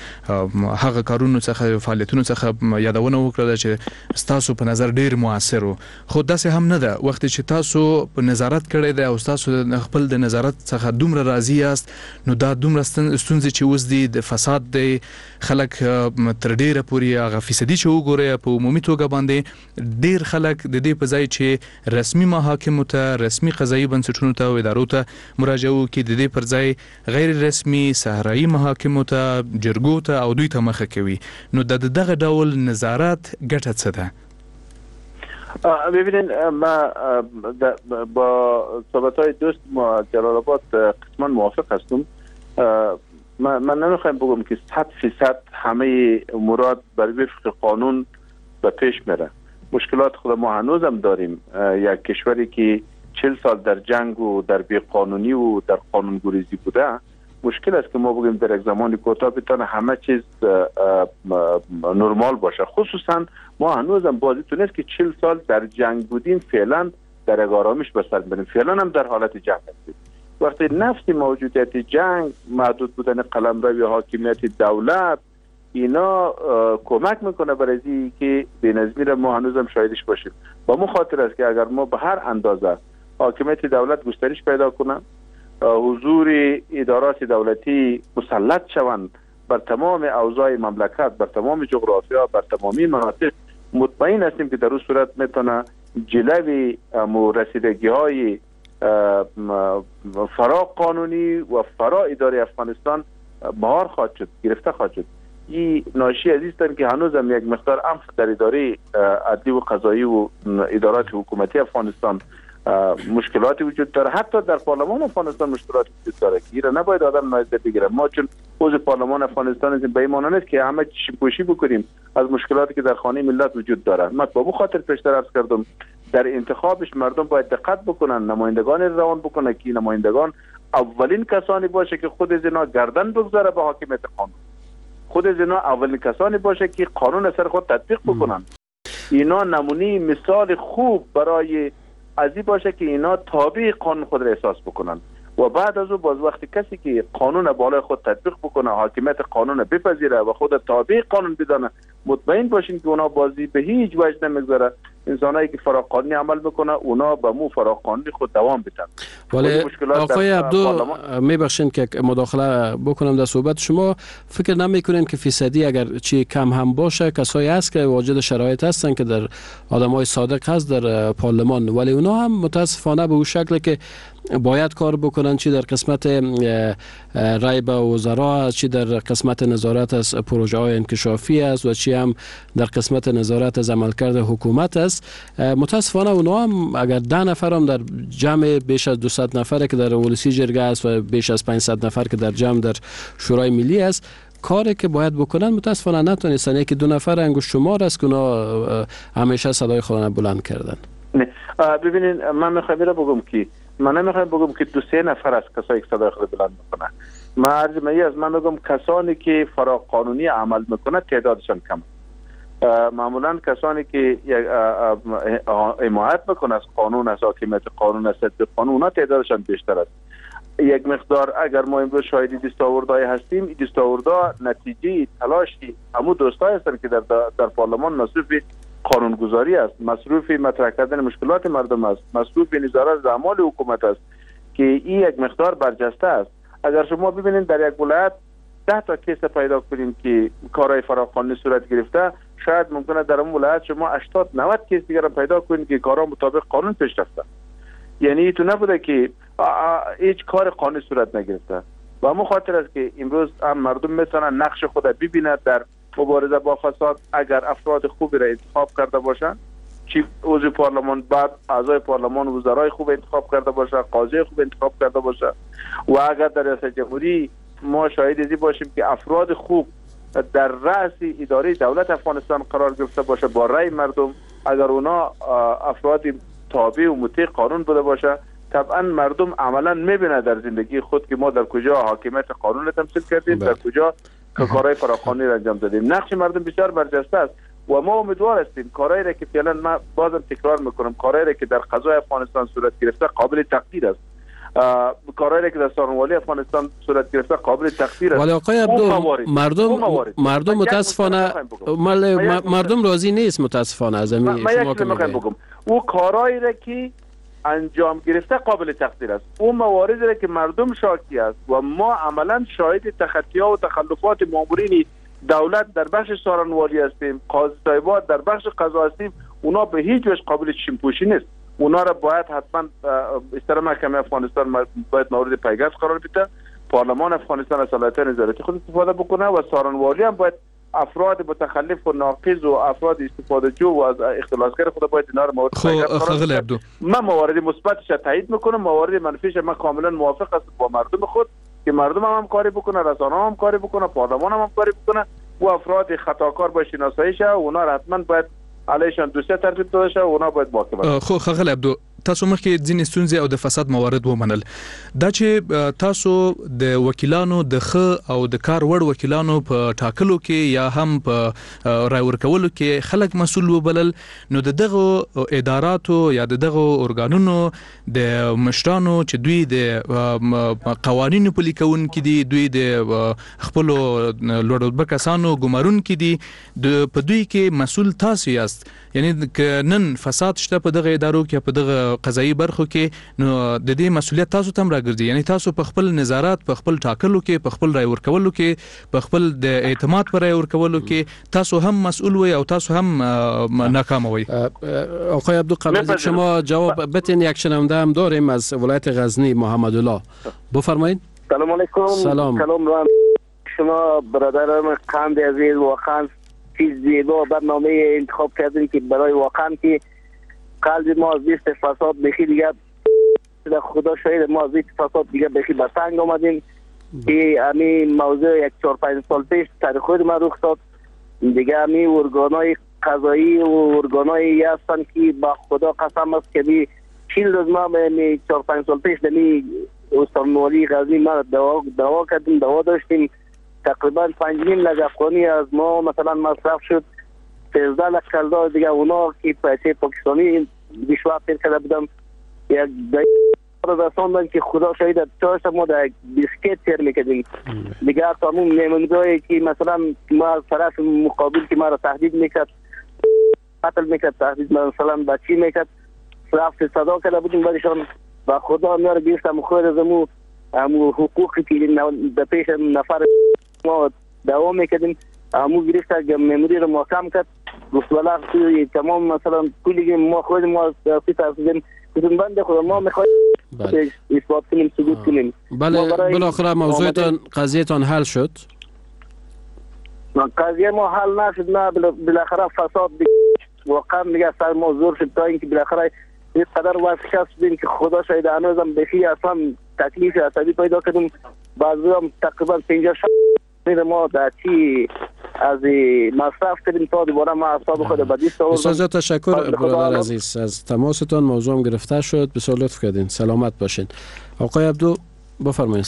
د هغه کارونو څخه فعالیتونو څخه یادونه وکړه چې تاسو په نظر ډیر موثر وو خو داسې هم نه ده. وخت چې تاسو په نظارت کړی دی او تاسو خپل د نظارت څخه دومره راضي یاست نو دا دومره ستونزې چې اوس دي د فساد دی خلک تر ډیره پورې هغه فیصدي چې وګوري په عمومي توګه باندې ډیر خلک د دې په ځای چې رسمي محاکمو ته رسمي قضایي بنسټونو ته او ادارو ته مراجعه وکړي د دې پر ځای غیر رسمي صحرایي محاکمو ته جرګو ته او دوی ته مخه کوي. نو د دغه ډول نظارت ګټه څه ده؟ ببینید ما با صحبت‌های دوست ما جلال آباد قسما موافق هستم. من نمیخوایم بگم که 100% همه مراد بر وفق قانون به پیش میره. مشکلات خود ما هنوز هم داریم. یک کشوری که 40 سال در جنگ و در بیقانونی و در قانونگریزی بوده مشکل است که ما بگیم در یک زمان کوتاه بتونه همه چیز نرمال باشه. خصوصا ما هنوز هم بازیتون است که 40 سال در جنگ بودیم فعلا در یک آرامش به سر بریم فعلا هم در حالت جنگ هستیم. وقتی نفس موجودیت جنگ محدود بودن قلمرو حاکمیت دولت اینا کمک میکنه برای اینکه که بی‌نظمی را ما هنوز هم شاهدش باشیم. با مو خاطر است که اگر ما به هر اندازه حاکمیت دولت گسترش پیدا کنه حضور ادارات دولتی مسلط شوند بر تمام اوضاع مملکت بر تمام جغرافیا بر تمامی مناطق مطمئن هستیم که در اون صورت میتونه جلوی رسیدگی های فرا قانونی و فرا اداره افغانستان مهار خواهد شد گرفته خواهد شد. این ناشی از است که هنوز هم یک مقدار عنف در اداره عدلی و قضایی و ادارات حکومتی افغانستان مشکلاتی وجود داره. حتی در پارلمان افغانستان مشکلاتی وجود داره که ایره نباید آدم نادیده بگیره. ما چون عضو پارلمان افغانستان هستیم، به این معنی نیست که همه چشم‌پوشی بکنیم از مشکلاتی که در خانه ملت وجود داره. من به خاطر پیشتر عرض کردم در انتخابش مردم باید دقت بکنن، نمایندگان روان بکنن که نمایندگان اولین کسانی باشه که خود از اینا گردن بگذاره به حاکمیت قانون. خود از اینا اولین کسانی باشه که قانون سر خود تطبیق بکنن. اینا نمونه مثال خوب برای ازی باشه که اینا تابع قانون خود را احساس بکنن و بعد از او باز وقتی کسی که قانون بالای خود تطبیق بکنه، حاکمیت قانون بپذیره و خود تابع قانون بدانه، مطمئن باشین که اونا بازی به هیچ وجه نمیگذاره. انسانایی که فراقانونی عمل میکنه اونا به مو فراقانونی خود دوام بدن. ولی آقای عبدو میبخشین که مداخله بکنم در صحبت شما، فکر نمیکنین که فیصدی اگر چی کم هم باشه کسایی هست که واجد شرایط هستن که در آدمای صادق هست در پارلمان، ولی اونا هم متاسفانه به اون شکل که باید کار بکنن، چی در قسمت رای به وزرا، چی در قسمت نظارت از پروژه های انکشافی است و چی هم در قسمت نظارت از عملکرد حکومت است. متاسفانه اونا هم اگر 10 نفر هم در جمع بیش از 200 نفر که در ولسی جرگه است و بیش از 500 نفر که در جمع در شورای ملی است، کاری که باید بکنن متاسفانه نتونستن. یکی 2 نفر انگشت شمار است که اونا همیشه صدای خودشون بلند کردن. ببینین من میخوام بگم که من نمیخوام بگم که 2-3 نفر از کسایی که صدای خود بلند میکنن. من میگم کسانی که فراقانونی عمل میکنه تعدادشان کم. معمولا کسانی که حمایت میکنه از قانون، از حاکمیت قانون، از تطبیق قانون، اونا تعدادشان بیشتر است. یک مقدار اگر ما امروز شاهد دستاوردهای هستیم، این دستاوردها نتیجه تلاشی همون دوستای هستند که در پارلمان مصروف قانونگذاری است، مصروف مطرح کردن مشکلات مردم است، مصروف نظارت اعمال حکومت است که این یک مقدار برجسته است. اگر شما ببینید در یک ولایت 10 تا کیس پیدا کنیم که کارهای فراقانونی صورت گرفته، شاید ممکنه در اون ولایت شما 80-90 کیس دیگر پیدا کنید که کارها مطابق قانون پیش رفته. یعنی تو نبوده که هیچ کار قانونی صورت نگرفته. و همون خاطر است که امروز هم مردم میتونن نقش خود ببینند در مبارزه با فساد. اگر افراد خوبی را انتخاب کرده باشند، چی عضو پارلمان، بعد اعضای پارلمان، وزرای خوب انتخاب کرده باشه، قاضی خوب انتخاب کرده باشه، و اگر در ریاست جمهوری ما شاهد ازی باشیم که افراد خوب در رأس اداره دولت افغانستان قرار گرفته باشه با رأی مردم، اگر اونا افراد تابع و مطیع قانون بوده باشه، طبعا مردم عملا میبینه در زندگی خود که ما در کجا حاکمیت قانون تمثیل کردیم، در کجا کارهای فراقانونی را انجام دادیم. نقش مردم بسیار برجسته است و ما امیدوار هستیم کارهایی را که فعلا من بازم تکرار میکنم، کارهایی را که در قضای افغانستان صورت گرفته قابل تقدیر است. کارهایی که در سارنوالی افغانستان صورت گرفته قابل تقدیر است. ولی آقای عبدو مردم متاسفانه مردم راضی نیست متاسفانه از این شما که بگم او کارهایی را که انجام گرفته قابل تقدیر است. اون مواردی را که مردم شاکی است و ما عملا شاهد تخطی‌ها و تخلفات مامورین دولت در بخش سارنوالی هستیم، قاضی صاحبات در بخش قضا هستیم، اونا به هیچ وجه قابل چشم‌پوشی نیست. اونا را باید حتما استر محکمه افغانستان باید مورد پیگرد قرار بده، پارلمان افغانستان از صلاحیت نظارتی خود استفاده بکنه و سارنوالی هم باید افراد متخلف و ناقض و افراد استفاده جو و از اختلاسگر خود باید اینا را مورد پیگرد قرار بده. من موارد مثبتش تایید میکنم، موارد منفیش من کاملا موافق هستم با مردم خود که مردم هم کاری بکنه، رسانه هم کاری بکنه، پارلمان هم کاری بکنه و افراد خطاکار باید شناسایی شه و اونا را حتما باید علیشان دوسیه ترتیب داده شه و اونا باید محاکمه. خو خغل عبدو تاسو مخکې ځینې ستونزې او د فساد موارد ومنل، دا چې تاسو د وکیلانو د ښه او د کار وړ وکیلانو په ټاکلو کې یا هم په رای ورکولو کې خلک مسؤل وبلل، نو د دغه اداراتو یا د دغه ارګانونو د مشرانو چې دوی د قوانینو پلي کوونکي دي، دوی د خپلو لوړ رتبه کسانو ګمارونکي دي، په دوی کې مسؤل تاسو یاست. یعنی که نن فساد شته په دغه ادارو کې، په دغه قضایي برخو کې، نو د دې مسؤلیت تاسو ته هم راګرځي. یعنی تاسو په خپل نظارت، په خپل ټاکلو کې، په خپل رای ورکولو کې، په خپل د اعتماد پر رای ورکولو کې تاسو هم مسئول وي او تاسو هم ناکام وي. آقای عبدو قبل از شما جواب بتین، یک شنونده هم داریم از ولایت غزنی، محمد الله، بفرمایید. سلام علیکم. سلام شما برادران قند عزیز، واقعا چیز زیبا برنامه انتخاب کردین که برای واقعا که قلب ما از لیست فساد بخی دیگه خدا شاید ما از لیست فساد دیگه بخی به تنگ آمدیم که همین موضوع یک 4-5 سال پیش تاریخ خود ما رخ داد دیگه همین ارگانای قضایی و ارگانایی هستن که با خدا قسم است که می 40 روز ما 4-5 سال پیش دمی استانوالی غزنی ما دعوا کردیم دعوا داشتیم تقریبا 5.5 لک افغانی از ما مثلا مصرف شد 13 لک کلدار دیگه اونا که پیسه پاکستانی بیشتر پیر کرده بودم یک رساندن که خدا شاید چاشت ما در بیسکیت تیر میکردیم دیگه تمام نمونگاهی که مثلا ما از طرف مقابل که ما را تهدید میکرد قتل میکرد تهدید مثلا بچی میکرد رفت صدا کرده بودیم برشان و خدا ما را گرفتم خود از امو حقوقی که در پیش نفر ما دوام میکردیم امو گرفت مموری را محکم کرد گفت ولی تمام مثلا کلی ما خود ما فی ترسیدیم بدون بند خود ما میخوایم اثبات کنیم ثبوت کنیم. بله بالاخره موضوعتان قضیهتان حل شد؟ قضیه ما حل نشد نه بالاخره فساد واقعا دیگه سر ما زور شد تا اینکه بالاخره یک قدر واسه شدیم که خدا شاید هنوزم بخی اصلا تکلیف عصبی پیدا کردیم بعضی هم تقریبا 50 ما در چی از مصرف کردیم تا دوباره ما اصاب خود بدیست آوردم. بسیار تشکر برادر عزیز از تماستان. موضوع هم گرفته شد. بسیار لطف کردین. سلامت باشین. آقای عبدو بفرمایید.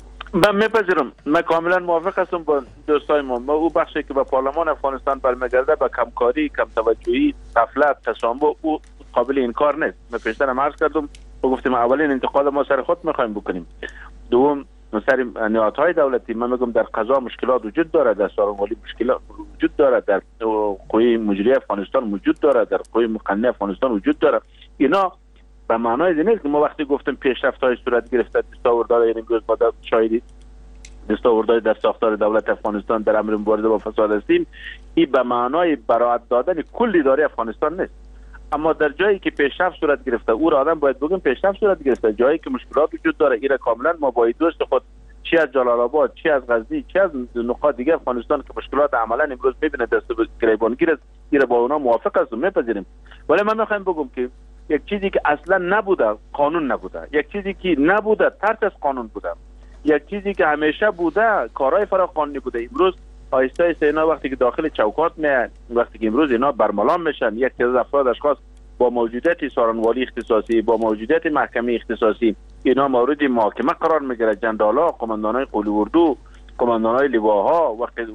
من میپذیرم. من کاملا موافق هستم با دوستای ما او بخشی که به پارلمان افغانستان برمیگرده به کمکاری، کم توجهی، غفلت، تسامح او قابل انکار نیست. من پیشتر هم عرض کردم و گفتم اولین انتقاد ما سر خود میخوایم بکنیم. دوم سر نهادهای دولتی من میگم در قضا مشکلات وجود دارد، در سارنوالی مشکلات وجود دارد، در قوه مجریه افغانستان وجود دارد، در قوه مقننه افغانستان وجود دارد. اینا به معنای نیست که ما وقتی گفتم پیشرفت‌های صورت گرفته دستاوردهای امروز ما در شاهدی دستاوردهای در ساختار دولت افغانستان در امر مبارزه با فساد هستیم، این به معنای براءت دادن کل اداره افغانستان نیست. اما در جایی که پیشرفت صورت گرفته او را آدم باید بگیم پیشرفت صورت گرفته. جایی که مشکلات وجود داره اینا کاملا ما با دوست خود چی از جلال آباد، چی از غزنی، چی از نقاط دیگه افغانستان که مشکلات عملا امروز میبینه دست به گریبانگیر است، اینا با اونا موافق هستم، میپذیریم. ولی من میخوام بگم که یک چیزی که اصلا نبوده قانون نبوده، یک چیزی که نبوده ترس از قانون بوده، یک چیزی که همیشه بوده کارهای فراقانونی بوده. امروز آیسته آیسته اینا وقتی که داخل چوکات میاد، وقتی که امروز اینا برملان میشن، یک تعداد افراد اشخاص با موجودیت سارنوالی اختصاصی، با موجودیت محکمه اختصاصی اینا مورد محاکمه قرار میگیره. جندالا، قماندانای قولی اردو، قماندانای لواها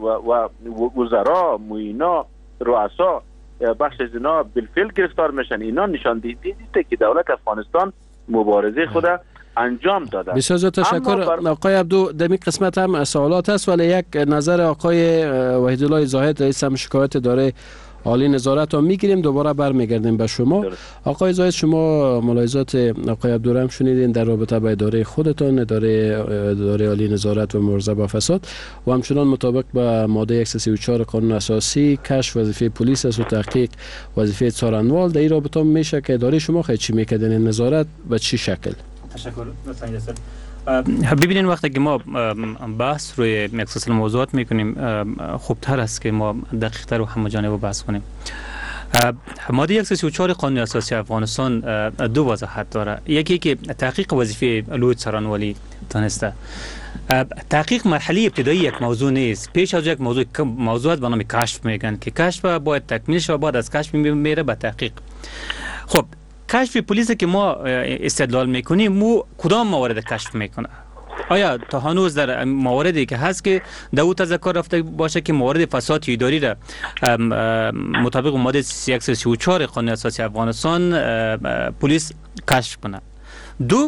و وزرا، معینا، رؤسا بخش از اینا بالفعل گرفتار میشن. اینا نشان دیده که دولت افغانستان مبارزه خود انجام داده. بسیار تشکر آقای عبدو. در این قسمت هم سوالات است ولی یک نظر آقای وحیدالله زاهد رئیس هم شکایت داره عالی نظارت رو میگیریم، دوباره برمیگردیم به شما. آقای زاهد شما ملاحظات آقای عبدو هم شنیدین در رابطه با اداره خودتان، اداره عالی نظارت و مبارزه با فساد و همچنان مطابق با ماده 134 قانون اساسی کشف وظیفه پلیس است و تحقیق وظیفه څارنوال. در این رابطه میشه که اداره شما خیلی چی میکردین نظارت به چی شکل؟ تشکر. ببینین وقتی که ما بحث روی مخصوص موضوعات میکنیم خوبتر است که ما دقیق تر و همه‌جانبه بحث کنیم. ماده 134 قانون اساسی افغانستان دو وضاحت داره. یکی که تحقیق وظیفه لوی څارنوالی دانسته. تحقیق مرحله ابتدایی یک موضوع نیست. پیش از یک موضوعات به نام کشف میگن که کشف باید تکمیل شه، بعد از کشف میره به تحقیق. خب کشف پلیس که ما استدلال میکنیم مو کدام موارد کشف میکنه؟ آیا تا هنوز در مواردی که هست که در او تذکر رفته باشه که موارد فساد اداری را مطابق ماده 134 قانون اساسی افغانستان پلیس کشف کنه؟ دو،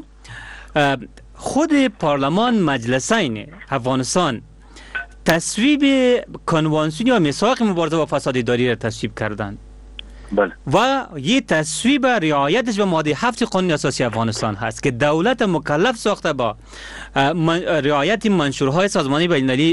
خود پارلمان مجلسین افغانستان تصویب کنوانسیون یا میثاق مبارزه با فساد اداری را تصویب کردند. بله. و یه تصویب رعایتش به ماده 7 قانون اساسی افغانستان هست که دولت مکلف ساخته با رعایت منشورهای سازمانی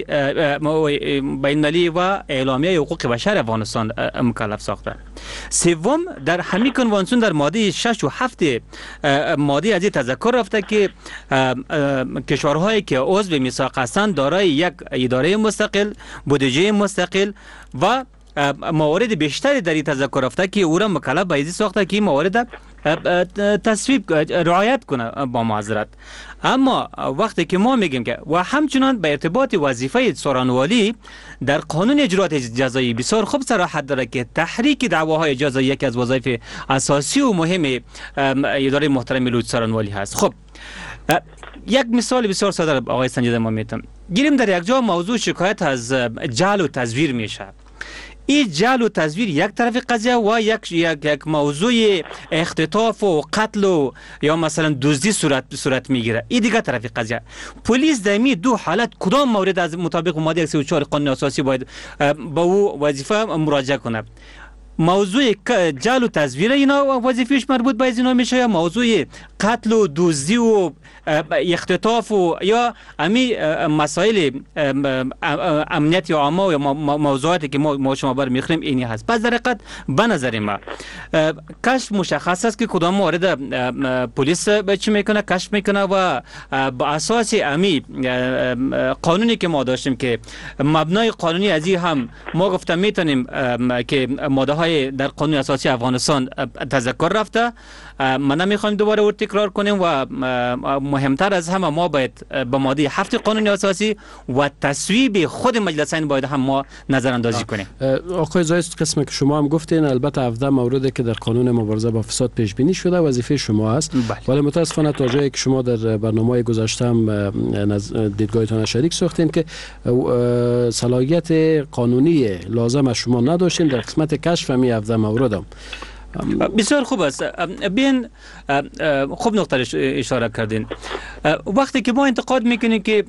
بین‌المللی و اعلامیه حقوق بشر افغانستان مکلف ساخته. سوم، در همین کنوانسیون در ماده 6 و 7 ماده از تذکر رفته که کشورهایی که عضو میثاق هستند دارای یک اداره مستقل، بودجه مستقل و موارد بیشتری در این تذکر رفته که او را مکلف به این ساخته که موارد تصویب رعایت کنه با معذرت. اما وقتی که ما میگیم که و همچنان به ارتباط وظیفه سارنوالی در قانون اجرات جزایی بسیار خوب صراحت داره که تحریک دعواهای جزایی یکی از وظایف اساسی و مهم اداره محترم لوج سارنوالی هست. خب یک مثال بسیار ساده آقای سنجیده ما میتونم گیریم. در یک جا موضوع شکایت از جعل و تزویر میشه. این جعل و تزویر یک طرف قضیه و یک موضوع اختطاف و قتل و یا مثلا دزدی صورت میگیره. این دیگه طرف قضیه. پلیس در می دو حالت کدام مورد از مطابق ماده 104 قانون اساسی باید با او وظیفه مراجعه کنه؟ موضوع جعل و تزویر اینا وظیفهش مربوط به اینا میشه یا موضوع قتل و دزدی و اختطاف و یا امی مسائل امنیتی عامه و موضوعاتی که ما شما بر میخوریم اینی هست. پس در حقیقت به نظر ما کشف مشخص است که کدام مورد پلیس چی میکنه کشف میکنه و با اساس امی قانونی که ما داشتیم که مبنای قانونی از این هم ما گفتم میتونیم که ماده های در قانون اساسی افغانستان تذکر رفته. من نمیخوایم دوباره او تکرار کنیم و مهمتر از همه ما باید به ماده 7 قانون اساسی و تصویب خود مجلسین باید هم ما نظر اندازی کنیم. آقای زاید قسمی که شما هم گفتین البته 17 موردی که در قانون مبارزه با فساد پیش بینی شده وظیفه شما است، ولی متاسفانه تا جایی که شما در برنامه گذشته هم دیدگاهتان شریک ساختین که صلاحیت قانونی لازم از شما نداشتین در قسمت کشف می 17 مورد هم. بسیار خوب است. بین خوب نقطه اشاره کردین. وقتی که ما انتقاد میکنیم که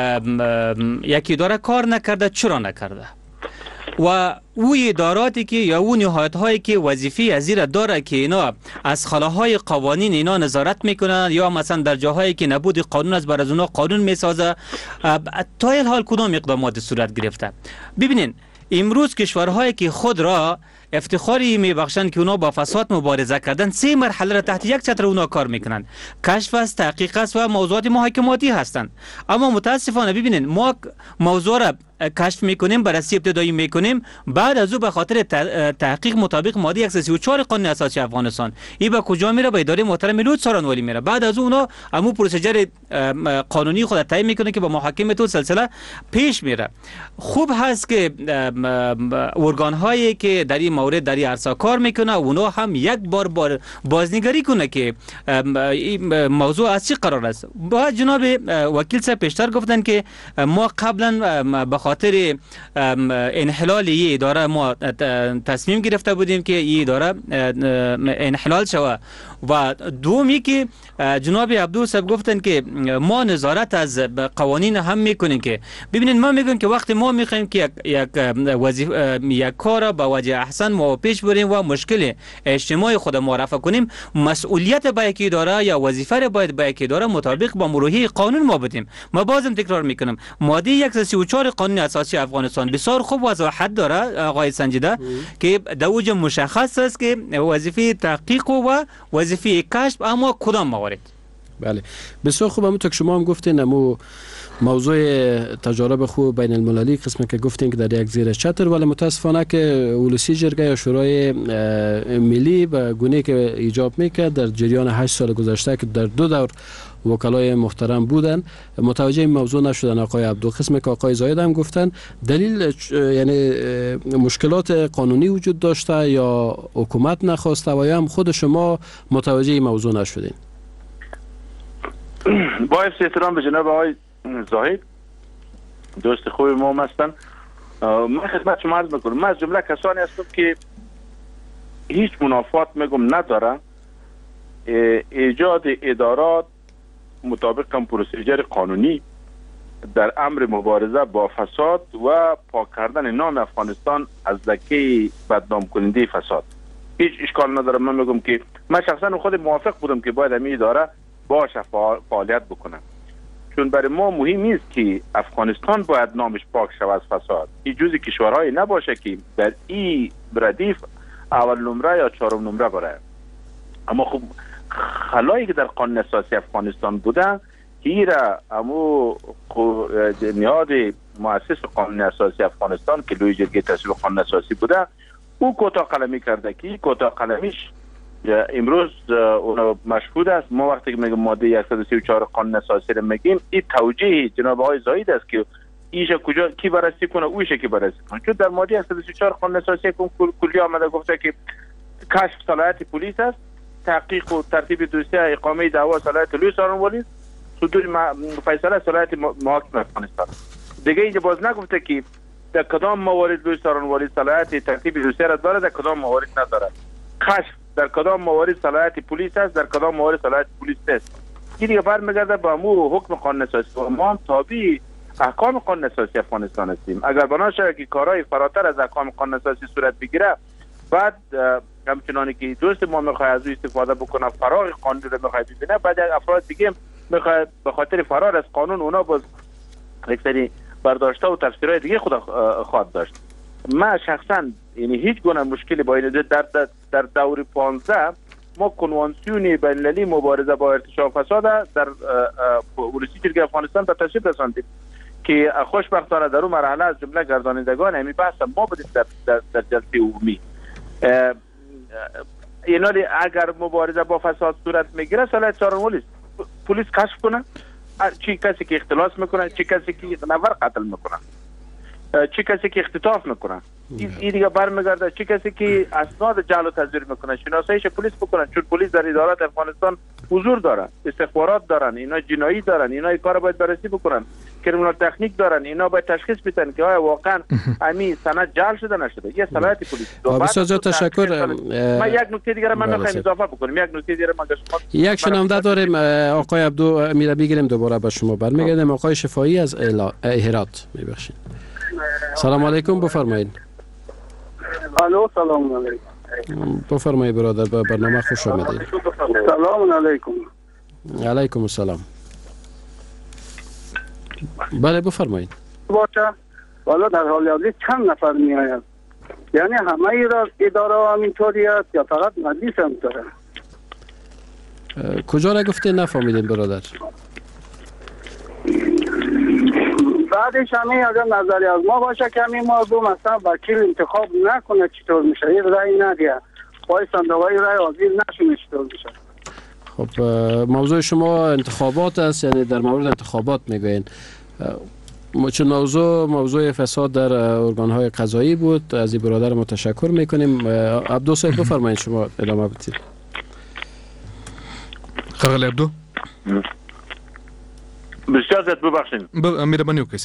یکی اداره کار نکرده چرا نکرده و او اداراتی که یا اون نهادهایی که وظیفه از زیر داره که اینا از خلاهای قوانین اینا نظارت میکنن یا مثلا در جاهایی که نبود قانون از بر از اونا قانون میسازه تا این حال کدام اقدامات صورت گرفته؟ ببینین امروز کشورهایی که خود را افتخاری میبخشند که اونا با فساد مبارزه کردن 3 مرحله را تحت یک چتر اونا کار میکنن. کشف است، تحقیق است و موضوعات محاکماتی هستند. اما متاسفانه ببینین ما موضوع را کشف میکنیم، بررسی ابتدایی میکنیم، بعد از او به خاطر تحقیق مطابق ماده 134 قانون اساسی افغانستان این به کجا میره؟ به اداره محترم لوج سارنوالی میره. بعد از اونا همون پروسیجر قانونی خود طی میکنه که با محاکمه تو سلسله پیش میره. خوب هست که ارگان هایی که در این مورد در این عرصه کار میکنه اونا هم یک بار بازنگری کنه که موضوع از چی قرار است. با جناب وکیل صاحب پیشتر گفتن که ما قبلا به خاطر انحلال این اداره ما تصمیم گرفته بودیم که این اداره انحلال شود و دومی که جناب عبدو صاحب گفتن که ما نظارت از قوانین هم میکنیم. که ببینید ما میگم که وقتی ما میخوایم که یک کار با وجه احسن ما پیش بریم و مشکل اجتماعی خود معرفی کنیم، مسئولیت با یک اداره یا وظیفه را باید با یک اداره مطابق با مروحی قانون ما بدیم. ما بازم تکرار میکنم ماده 134 قانون اساسی افغانستان بسیار خوب وضاحت داره آقای سنجیده که در اوج مشخص است که وظیفه تحقیق و وظیفه کشف اما کدام موارد. بله بسیار خوب. همونطور که شما هم گفتین امو موضوع تجارب خوب بین المللی قسمی که گفتین که در یک زیر چتر، ولی متاسفانه که اولوسی جرگه یا شورای ملی به گونه که ایجاب میکرد در جریان 8 سال گذشته که در 2 دور وکلای محترم بودن متوجه این موضوع نشدن. آقای عبدو قسمی که آقای زاید هم گفتن دلیل یعنی مشکلات قانونی وجود داشته یا حکومت نخواسته و یا هم خود شما متوجه این موضوع نشدین؟ با احترام به جناب آقای زاهد دوست خوب ما هستن، من خدمت شما عرض میکنم من از جمله کسانی هستم که هیچ منافات میگم نداره ایجاد ادارات مطابق هم پروسیجر قانونی در امر مبارزه با فساد و پاک کردن نام افغانستان از لکه بدنام کننده فساد. هیچ اشکال نداره. من میگم که من شخصا خود موافق بودم که باید این اداره باشه فعالیت بکنه، چون برای ما مهم نیست که افغانستان باید نامش پاک شود از فساد. این جزء کشورهای نباشه که در این ردیف اول نمره یا 4 نمره بره. اما خب خلایی که در قانون اساسی افغانستان بوده ایرا امو نهاد مؤسس قانون اساسی افغانستان که لوی جرگه تصویب قانون اساسی بوده او کوتاه قلمی کرده که کوتاه قلمیش امروز اون مشهود است. ما وقتی که میگیم ماده 134 قانون اساسی رو میگیم این توجیه جناب آقای زاید است که ایش کجا کی بررسی کنه اویش کی بررسی کنه، چون در ماده 134 قانون اساسی کلی آمده گفته که کشف صلاحیت پلیس است، تحقیق و ترتیب دوسیه اقامه دعوا صلاحیت لوی سارنوالی، صدور فیصله صلاحیت محاکم افغانستان. دیگه اینجا باز نگفته که در کدام موارد لوی سارنوالی صلاحیت ترتیب دوسیه را داره، در کدام موارد نداره. کشف در کدام موارد صلاحیت پلیس است، در کدام موارد صلاحیت پلیس نیست. این دیگه برمیگرده به امور حکم قانون اساسی و ما هم تابع احکام قانون اساسی افغانستان هستیم. اگر بنا شود که کارهای فراتر از احکام قانون اساسی صورت بگیره، بعد همچنانی که دوست ما میخواد از او استفاده بکنه، فرار قانون رو میخواد ببینه، بعد افراد دیگه میخواد به خاطر فرار از قانون اونا باز یک سری برداشته و تفسیرهای دیگه خود خواهد داشت. ما شخصا یعنی هیچ گونه مشکلی با این در دور 15 ما کنوانسیون بین المللی مبارزه با ارتشاء فساد در ولسی جرگه افغانستان به تصویب رساندیم که خوشبختانه در اون مرحله از جمله گردانندگان همین بحث ما بودیم در جلسه عمومی. اینا اگر مبارزه با فساد صورت میگیره صلاحیت سارنوالی پلیس کشف کنه چی کسی که اختلاس میکنه، چی کسی که نفر قتل میکنه، چی کسی که اختطاف میکنه، این دیگه برمیگرده چی کسی که اسناد جعل و تزویر میکنه شناساییش پلیس بکنه، چون پلیس در ادارات افغانستان حضور داره، استخبارات دارن، اینا جنایی دارن، اینا کار باید بررسی بکنن، کریمینال تکنیک دارن، اینا باید تشخیص بدن که آیا واقعا همین سند جعل شده نشده. یه صلاحیت پلیس. بسیار تشکر. ما یک نکته دیگه من میخوام اضافه بکنم. یک نکته دیگه ما یک شنونده داریم. آقای عبدو میره بگیریم دوباره به شما برمیگردیم. آقای شفایی از هرات میبخشید. سلام علیکم، بفرمایید. الو سلام علیکم. بفرمایید برادر، به برنامه خوش آمدید. سلام علیکم. علیکم السلام. بله بفرمایید. باشه والا در حال حاضر چند نفر می آید؟ یعنی همه را اداره همینطوری است یا فقط مجلس همینطوره؟ کجا را گفته نفهمیدیم برادر؟ بعدش همین اگر نظری از ما باشه که همین موضوع مثلا وکیل انتخاب نکنه چطور میشه؟ این رای ندیه پای صندوقای رای حاضر نشونه چطور میشه؟ خب موضوع شما انتخابات است، یعنی در مورد انتخابات میگوین. چون موضوع فساد در ارگان‌های قضایی بود، از این برادر ما تشکر میکنیم. عبدو صاحب بفرمایید شما ادامه بدید. خغل عبدو بسیار زیاد ببخشید. مهربانی وکړئ.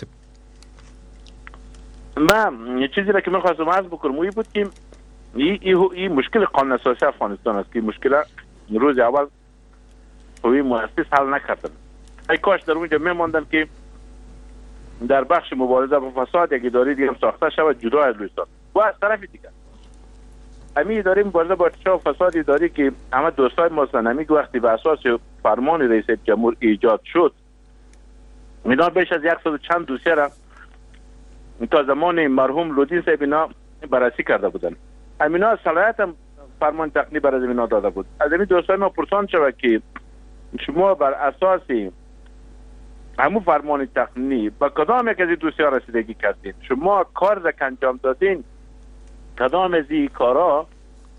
من یه چیزی را که می‌خواستم عرض بکنم این بود که این مشکل قانون اساسی افغانستان است که مشکل روز اول قوی مؤسس حل نکردن. ای کاش در اونجا میماندن که در بخش مبارزه با فساد یک اداره دیگه ساخته شود جدا از لوی سارنوالی. و از طرف دیگه همین اداره مبارزه با ارتشاء و فساد اداره که همه دوستای ما هستن، همین وقتی به اساس فرمان رئیس جمهور ایجاد شد اینا بیش از 100 چند دوسیه را تا زمان مرحوم لودین صاحب اینا بررسی کرده بودن. همینا صلاحیت هم فرمان تقنی برای اینا داده بود. از این دوستای ما پرسان شود که شما بر اساس همون فرمان تقنی با کدام یک از این دوسیه رسیدگی کردین؟ شما کار را که انجام دادین کدام از این کارا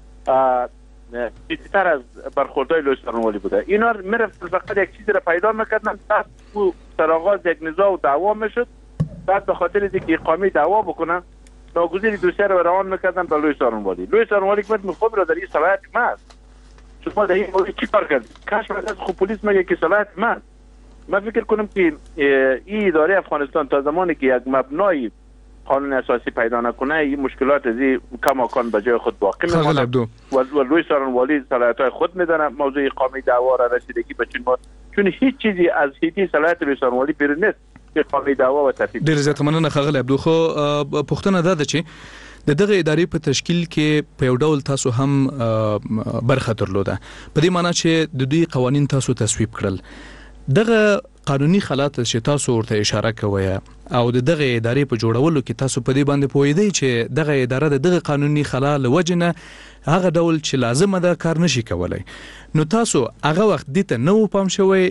بیشتر از برخوردهای لوی سارنوالی بوده؟ اینا میرفتن فقط یک چیزی را پیدا میکردن، بعد سرآغاز یک نزاع و دعوا میشد، بعد به خاطر اینکه اقامه دعوا بکنن ناگزیر دوسیه را روان میکردن به لوی سارنوالی. لوی سارنوالی که میگه را در این صلاحیت من شما در این مورد چی کار کردید؟ کاش از خود پلیس میگه که صلاحیت من فکر کنم که این اداره افغانستان تا زمانی که یک مبنای قانون اساسی پیدا نکنه این مشکلات از این کماکان به جای خود باقی میمونه و لوی سارنوالی صلاحیت‌های خود میدونه موضوع اقامه دعوا را رسیدگی به چون هیچ چیزی از هیچ صلاحیت لوی سارنوالی بیرون نیست که اقامه دعوا و تفصیل. ډیر زیات مننه خغل عبدو. خو پښتنه ده چې د دغه ادارې په تشکیل کې په یو ډول تاسو هم برخه درلوده، په دې معنی چې د دوی قوانین تاسو تصویب کړل. دغه قانوني خلات چې تاسو ورته اشاره کوي او دغه ادارې په جوړولو کې تاسو په دې باندې پوهیدئ چې دغه اداره دغه قانوني خلل وجنه هغه ډول چې لازمه ده کار نشي کولای، نو تاسو هغه وخت دې ته نو پام شوی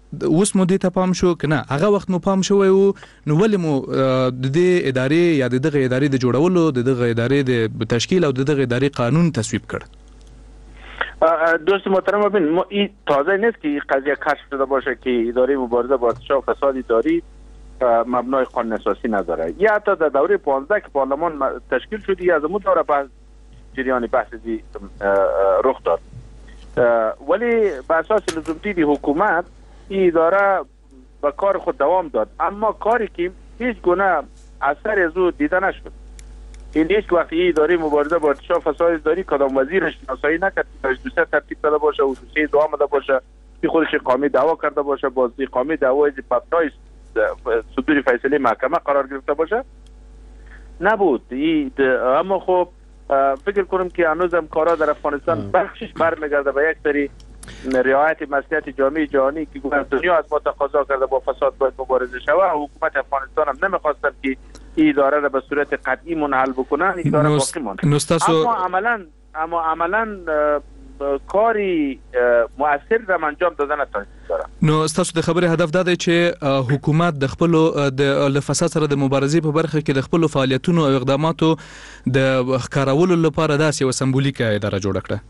اوس مو دې ته پام شو کنه هغه وخت مو پام شو نو ولې مو د دې ادارې یا دغه ادارې د جوړولو دغه ادارې د تشکیل او دغه ادارې قانون تصویب کړ؟ دوست محترم ببین ما این تازه نیست که قضیه کشف شده باشه که اداره مبارزه با ارتشاء و فساد اداری مبنای قانون اساسی نداره. یا حتی در دوره 15 که پارلمان تشکیل شد یا از اون دوره بحث جریان بحثی رخ داد. ولی به اساس لزومدید حکومت این اداره به کار خود دوام داد، اما کاری که هیچ گونه اثر از او دیده نشد. این هیچ وقت این اداره مبارزه با ارتشاء و فساد اداری کدام وزیرش شناسایی نکرد که دوسیه ترتیب داده باشه و دوسیه دو آمده باشه که خودش قامی دعوا کرده باشه، بازی قامی دعوا از مبنای صدور فیصله محکمه قرار گرفته باشه نبود. اما خب فکر کنم که هنوزم کارا در افغانستان بخشش برمیگرده به یک سری رعایت مصلحت جامعه جهانی که دنیا از ما تقاضا کرده با فساد باید مبارزه شود. حکومت افغانستان هم نمیخواستن که این اداره را به صورت قطعی منحل بکنن، این اداره باقی ماند. اما عملا کاری مؤثر را انجام دادن داره. نو تاسو د خبرې هدف دا دی چې حکومت د خپل د فساد سره د مبارزې په برخه کې د خپل فعالیتونو او اقداماتو د ښکارولو لپاره داسې یو سمبولیکه اداره جوړه کړه.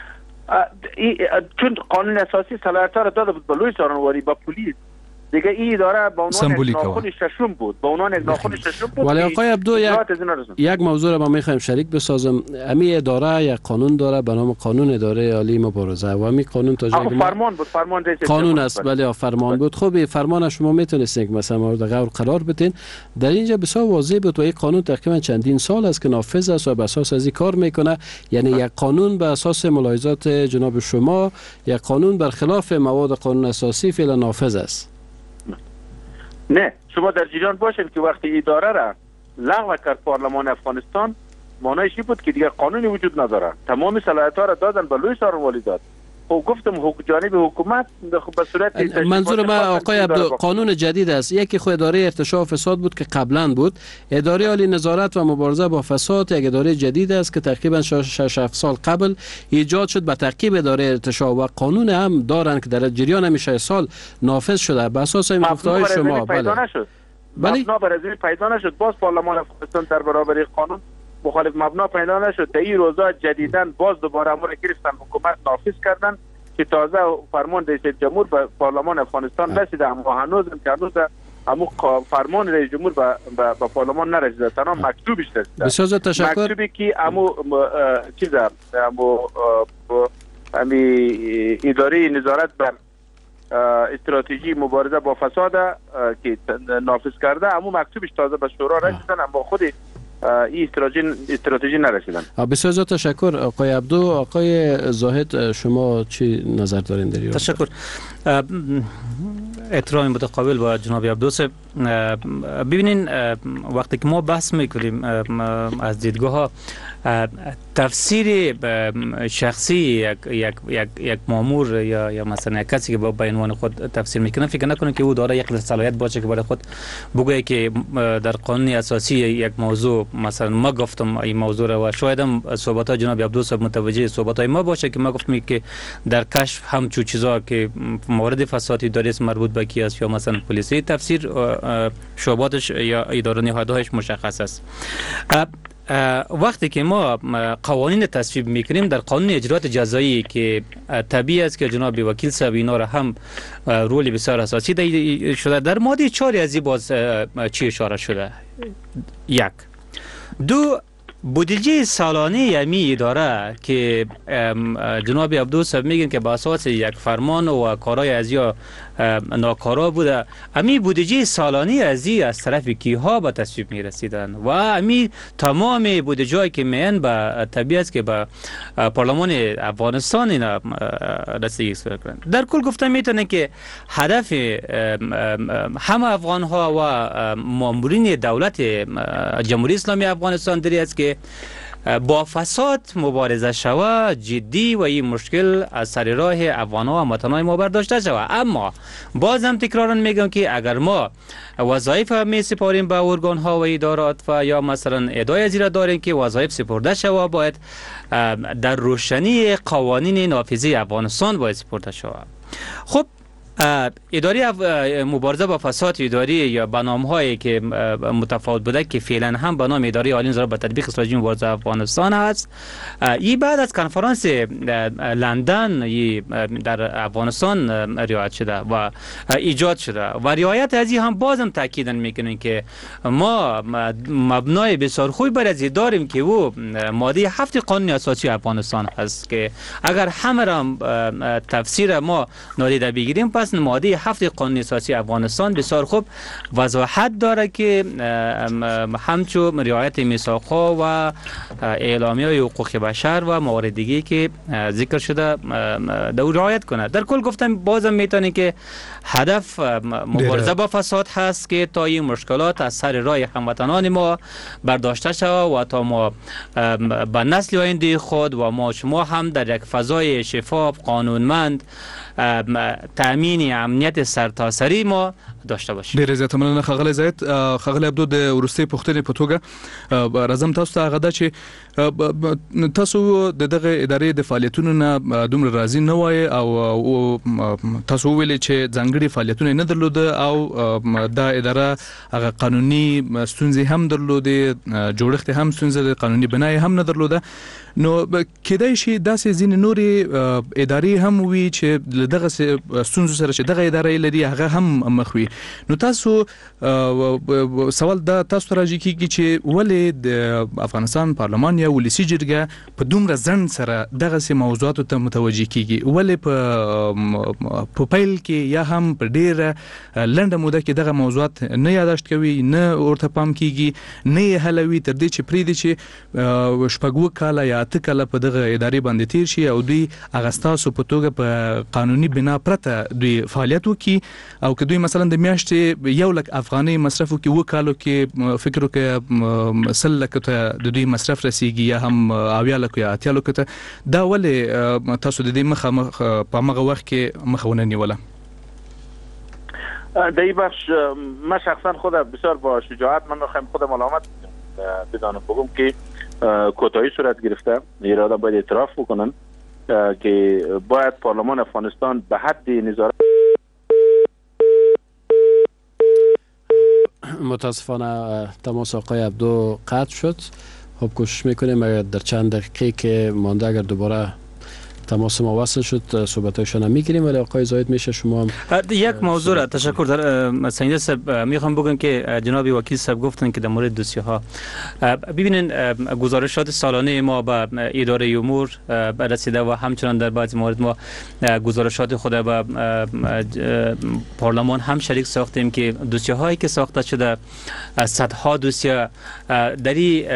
چون قانون اساسی صلاحیت را داده بود به لوی څارنوالي با پلیس دیگه این اداره به عنوان یک ناخن ششم بود، به عنوان یک ناخن ششم بود. ولی آقای عبدو یک موضوع را ما میخوایم شریک بسازم. امی اداره یک قانون داره به نام قانون اداره عالی مبارزه و امی قانون تا جایی فرمان بود، فرمان رئیس قانون است. بله فرمان بود. خب فرمان شما میتونستین که مثلا مورد غور قرار بدین. در اینجا بسیار واضح بود و این قانون تقریبا چندین سال است که نافذ است و بر اساس از این کار میکنه. یعنی یک قانون بر اساس ملاحظات جناب شما، یک قانون برخلاف مواد قانون اساسی فعلا نافذ است. نه، شما در جریان باشید که وقتی اداره را لغو کرد پارلمان افغانستان معنیش این بود که دیگر قانونی وجود نداره. تمام صلاحیت‌ها را دادن به لوی څارنوالي داد. خب گفتم جانب حکومت به صورت منظور ما آقای عبدو قانون جدید است. یکی خود اداره ارتشاء و فساد بود که قبلا بود. اداره عالی نظارت و مبارزه با فساد یک اداره جدید است که تقریبا 6 سال قبل ایجاد شد به تعقیب اداره ارتشاء و قانون هم دارن که در جریان همیشه 6 سال نافذ شده بر اساس این گفته‌های شما. بله مبنا برای پیدا نشد. باز پارلمان افغانستان در برابر قانون مخالف مبنا پیدا نشد. در این روزا جدیداً باز دوباره امور گرفتن، حکومت نافذ کردن که تازه فرمان رئیس جمهور به پارلمان افغانستان رسیده، اما هنوز فرمان رئیس جمهور به پارلمان نرسیده، تنها مکتوبش رسیده. بسیار تشکر. مکتوبی که اداره نظارت بر استراتژی مبارزه با فساد که نافذ کرده، اما مکتوبش تازه به شورا رسیدن، اما خود این استراتژی نرسیدن. بسیار تشکر آقای عبدو. آقای زاهد شما چی نظر دارین در این؟ تشکر. احترام متقابل با جناب عبدو. ببینین وقتی که ما بحث میکنیم از دیدگاه تفسیر شخصی یک مامور یا مثلا یک کسی که با عنوان خود تفسیر میکنه، فکر نکنه که او داره یک صلاحیت باشه که برای خود بگه که در قانون اساسی یک موضوع مثلا ما گفتم این موضوع رو و شاید هم صحبت های جناب عبدو صاحب متوجه صحبت های ما باشه که ما گفتیم که در کشف همچو چیزا که موارد فسادی داره مربوط به کی است یا مثلا پلیسی، تفسیر شعباتش یا اداره نهادهایش مشخص است. وقتی که ما قوانین تصویب میکنیم در قانون اجرات جزایی که طبیعی است که جناب وکیل صاحب اینا را هم رول بسیار اساسی شده، در ماده 4 از این باز چی اشاره شده؟ 1 2 بودجه سالانه یمی اداره که جناب عبدو صاحب میگن که با اساس یک فرمان و کارهای از یا ناکارا بوده، امی بودجه سالانه از طرف کیها به تصویب میرسیدن و امی تمام بودجه‌ای که میان به طبیعت که به پارلمان افغانستان اینا رسیدگی کردن. در کل گفتم میتونه که هدف همه افغان ها و مامورین دولت جمهوری اسلامی افغانستان دری است که با فساد مبارزه شود جدی و این مشکل از سر راه افغان‌ها و وطن‌های ما برداشته شود. اما بازم تکرارا میگم که اگر ما وظایف می سپاریم به ارگان‌ها و ادارات و یا مثلا ادعای زیرا داریم که وظایف سپرده شود، باید در روشنی قوانین نافذه افغانستان باید سپرده شود. خب اداره مبارزه با فساد اداری یا برنامه‌هایی که متفاوت بوده که فعلا هم به نام اداره عالی نظارت به تطبیق استراتژی مبارزه افغانستان است. این بعد از کنفرانس لندن در افغانستان رعایت شده و ایجاد شده و رعایت از این هم بازم تاکید میکنیم که ما مبنای بسیار خوبی برای داریم که او ماده 7 قانون اساسی افغانستان هست که اگر همه را تفسیر ما نادیده بگیریم پس ماده 7 قانون اساسی افغانستان بسیار خوب وضاحت داره که همچون رعایت میثاق‌ها و اعلامیه‌های حقوق بشر و موارد دیگه که ذکر شده در رعایت کنه. در کل گفتم بازم میتونه که هدف مبارزه با فساد هست که تا این مشکلات از سر راه هموطنان ما برداشته شود و تا ما به نسل آینده خود و ما شما هم در یک فضای شفاف قانونمند تامین امنیت سرتاسری ما داشته باشیم. ډیر زیات مننه ښاغلی زید. ښاغلی عبدو د وروستۍ پوښتنې په توګه راځم تاسو ته هغه ده چې تاسو د دغه ادارې د فعالیتونو نه دومره راضي نه وای او تاسو ویلي چې ځانګړي فعالیتونه نه درلوده او دا اداره هغه قانوني ستونزې هم درلوده، جوړښت هم ستونزې قانوني بنای هم نه درلوده. نو کېدای شي داسې ځینې نورې ادارې هم وي چې له دغه ستونزو سره چې دغه اداره لري هغه هم مخ وي. نو تاسو سوال دا تاسو ته راځي کېږي چې ولې د افغانستان پارلمان یا ولسي جرګه په دومره ځنډ سره دغسې موضوعاتو ته متوجه کېږي؟ ولې په پیل کې یا هم په ډېره لنډه موده کې دغه موضوعات نه یاداشت کوي، نه ورته پام کېږي، نه یې حلوي تر دې چې پرېږدي چې شپږ کاله یا 8 کاله په دغه ادارې باندې تیر شي او دوی هغه ستاسو په توګه په قانوني بنا پرته دوی فعالیت وکړي او که دوی مثلا د میاشتې 1 لک افغانۍ مصرف وکړي 2 کالو کې فکر وکړي 100 لک ته د دوی مصرف رسیږي یا هم 80 لک یا 80 لک ته، دا ولې تاسو د دې مخه په هغه وخت کې مخه ونه نیوله؟ در این بخش من شخصا خودم بسیار با شجاعت من میخوایم خودم علامت بدانم بگم که کوتاهی صورت گرفته. ایران باید اعتراف بکنن که باید پارلمان افغانستان به حد نظارت. متاسفانه تماس آقای عبدو قطع شد. خب کوشش میکنیم اگر در چند دقیقه که مانده اگر دوباره تماس ما وصل شد صحبتایشان هم میگیریم. ولی آقای زاید میشه شما هم یک موضوع را تشکر در سنجید صاحب میخوام بگم که جناب وکیل صاحب گفتن که در مورد دوسیه ها ببینین گزارشات سالانه ما به اداره امور رسیده و همچنان در بعضی موارد ما گزارشات خود به پارلمان هم شریک ساختیم که دوسیه هایی که ساخته شده صدها دوسیه دری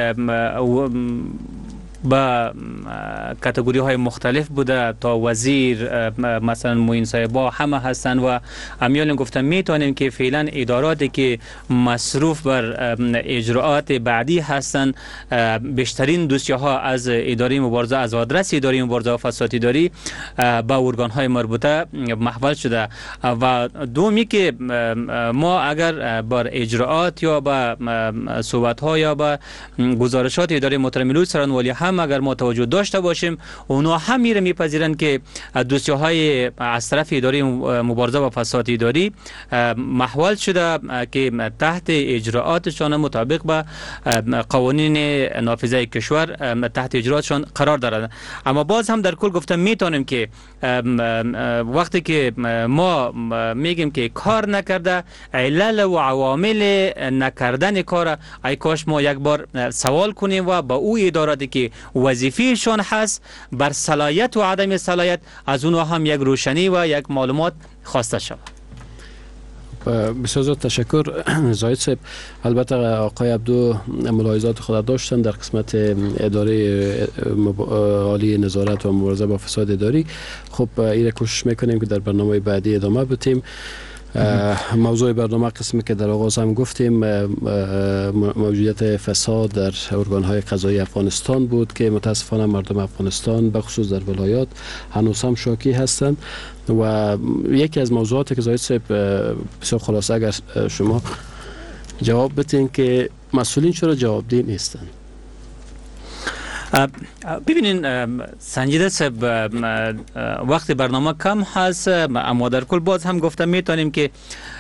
با کاتگوری های مختلف بوده تا وزیر مثلا معین صاحبا همه هستن و امیال گفتم میتونیم که فعلا اداراتی که مصروف بر اجراءات بعدی هستن بیشترین دوسیه ها از اداره مبارزه از آدرس اداره مبارزه فساد اداری با ارگان های مربوطه محول شده و دومی که ما اگر بر اجراءات یا با صحبت ها یا با گزارشات اداره محترم ملوی سرانوالی هم اگر ما توجه داشته باشیم اونا هم میپذیرن که دوسیه های از طرف اداره مبارزه با فساد اداری محول شده که تحت اجراءاتشان مطابق با قوانین نافذه کشور تحت اجراءاتشان قرار دارند. اما باز هم در کل گفتم میتونیم که وقتی که ما میگیم که کار نکرده علل و عوامل نکردن کار ای کاش ما یک بار سوال کنیم و با او اداراتی که وظیفهشان هست بر صلاحیت و عدم صلاحیت از اونها هم یک روشنی و یک معلومات خواسته شود. بسیار زیاد تشکر زاید صاحب. البته آقای عبدو ملاحظات خود داشتن در قسمت اداره عالی نظارت و مبارزه با فساد اداری. خب این کوشش میکنیم که در برنامه بعدی ادامه بدیم. موضوع برنامه قسمی که در آغاز هم گفتیم موجودیت فساد در ارگان‌های قضایی افغانستان بود که متاسفانه مردم افغانستان به خصوص در ولایات هنوز هم شاکی هستند و یکی از موضوعاتی که زاید صاحب بسیار خلاصه اگر شما جواب بدین که مسئولین چرا جوابدهی نیستند؟ ببینین سنجیده صاحب وقت برنامه کم هست، اما در کل باز هم گفتم میتونیم که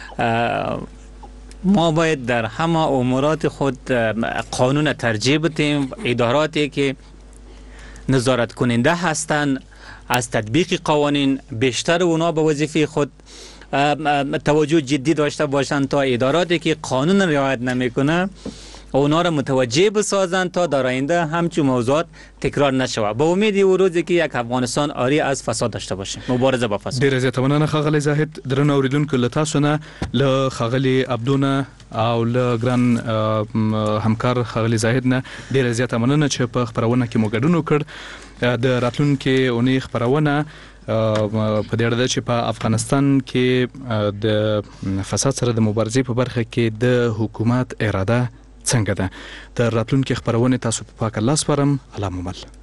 ما باید در همه امورات خود قانون ترجیح بدیم. اداراتی که نظارت کننده هستند از تطبیق قوانین بیشتر اونا به وظیفه خود توجه جدی داشته باشند تا اداراتی که قانون رعایت نمیکنه اونا را متوجه بسازند تا در آینده همچون موضوعات تکرار نشود. با امید او روزی که یک افغانستان آری از فساد داشته باشیم. مبارزه با فساد. ډیر زیاته مننه ښاغلی زاهد. درنو اوریدونکو له تاسو نه له ښاغلي عبدونه او له ګران همکار ښاغلي زاهد نه ډیر زیاته مننه چې په خبرونه کې مو ګډون وکړ. د راتلونکي اونۍ خبرونه په دې اړه ده چې په افغانستان کې د فساد سره د مبارزې په برخه کې د حکومت اراده څنګه ده. د راتلونکي خبرونه تاسو په پاک الله سپارم. الله مو مل.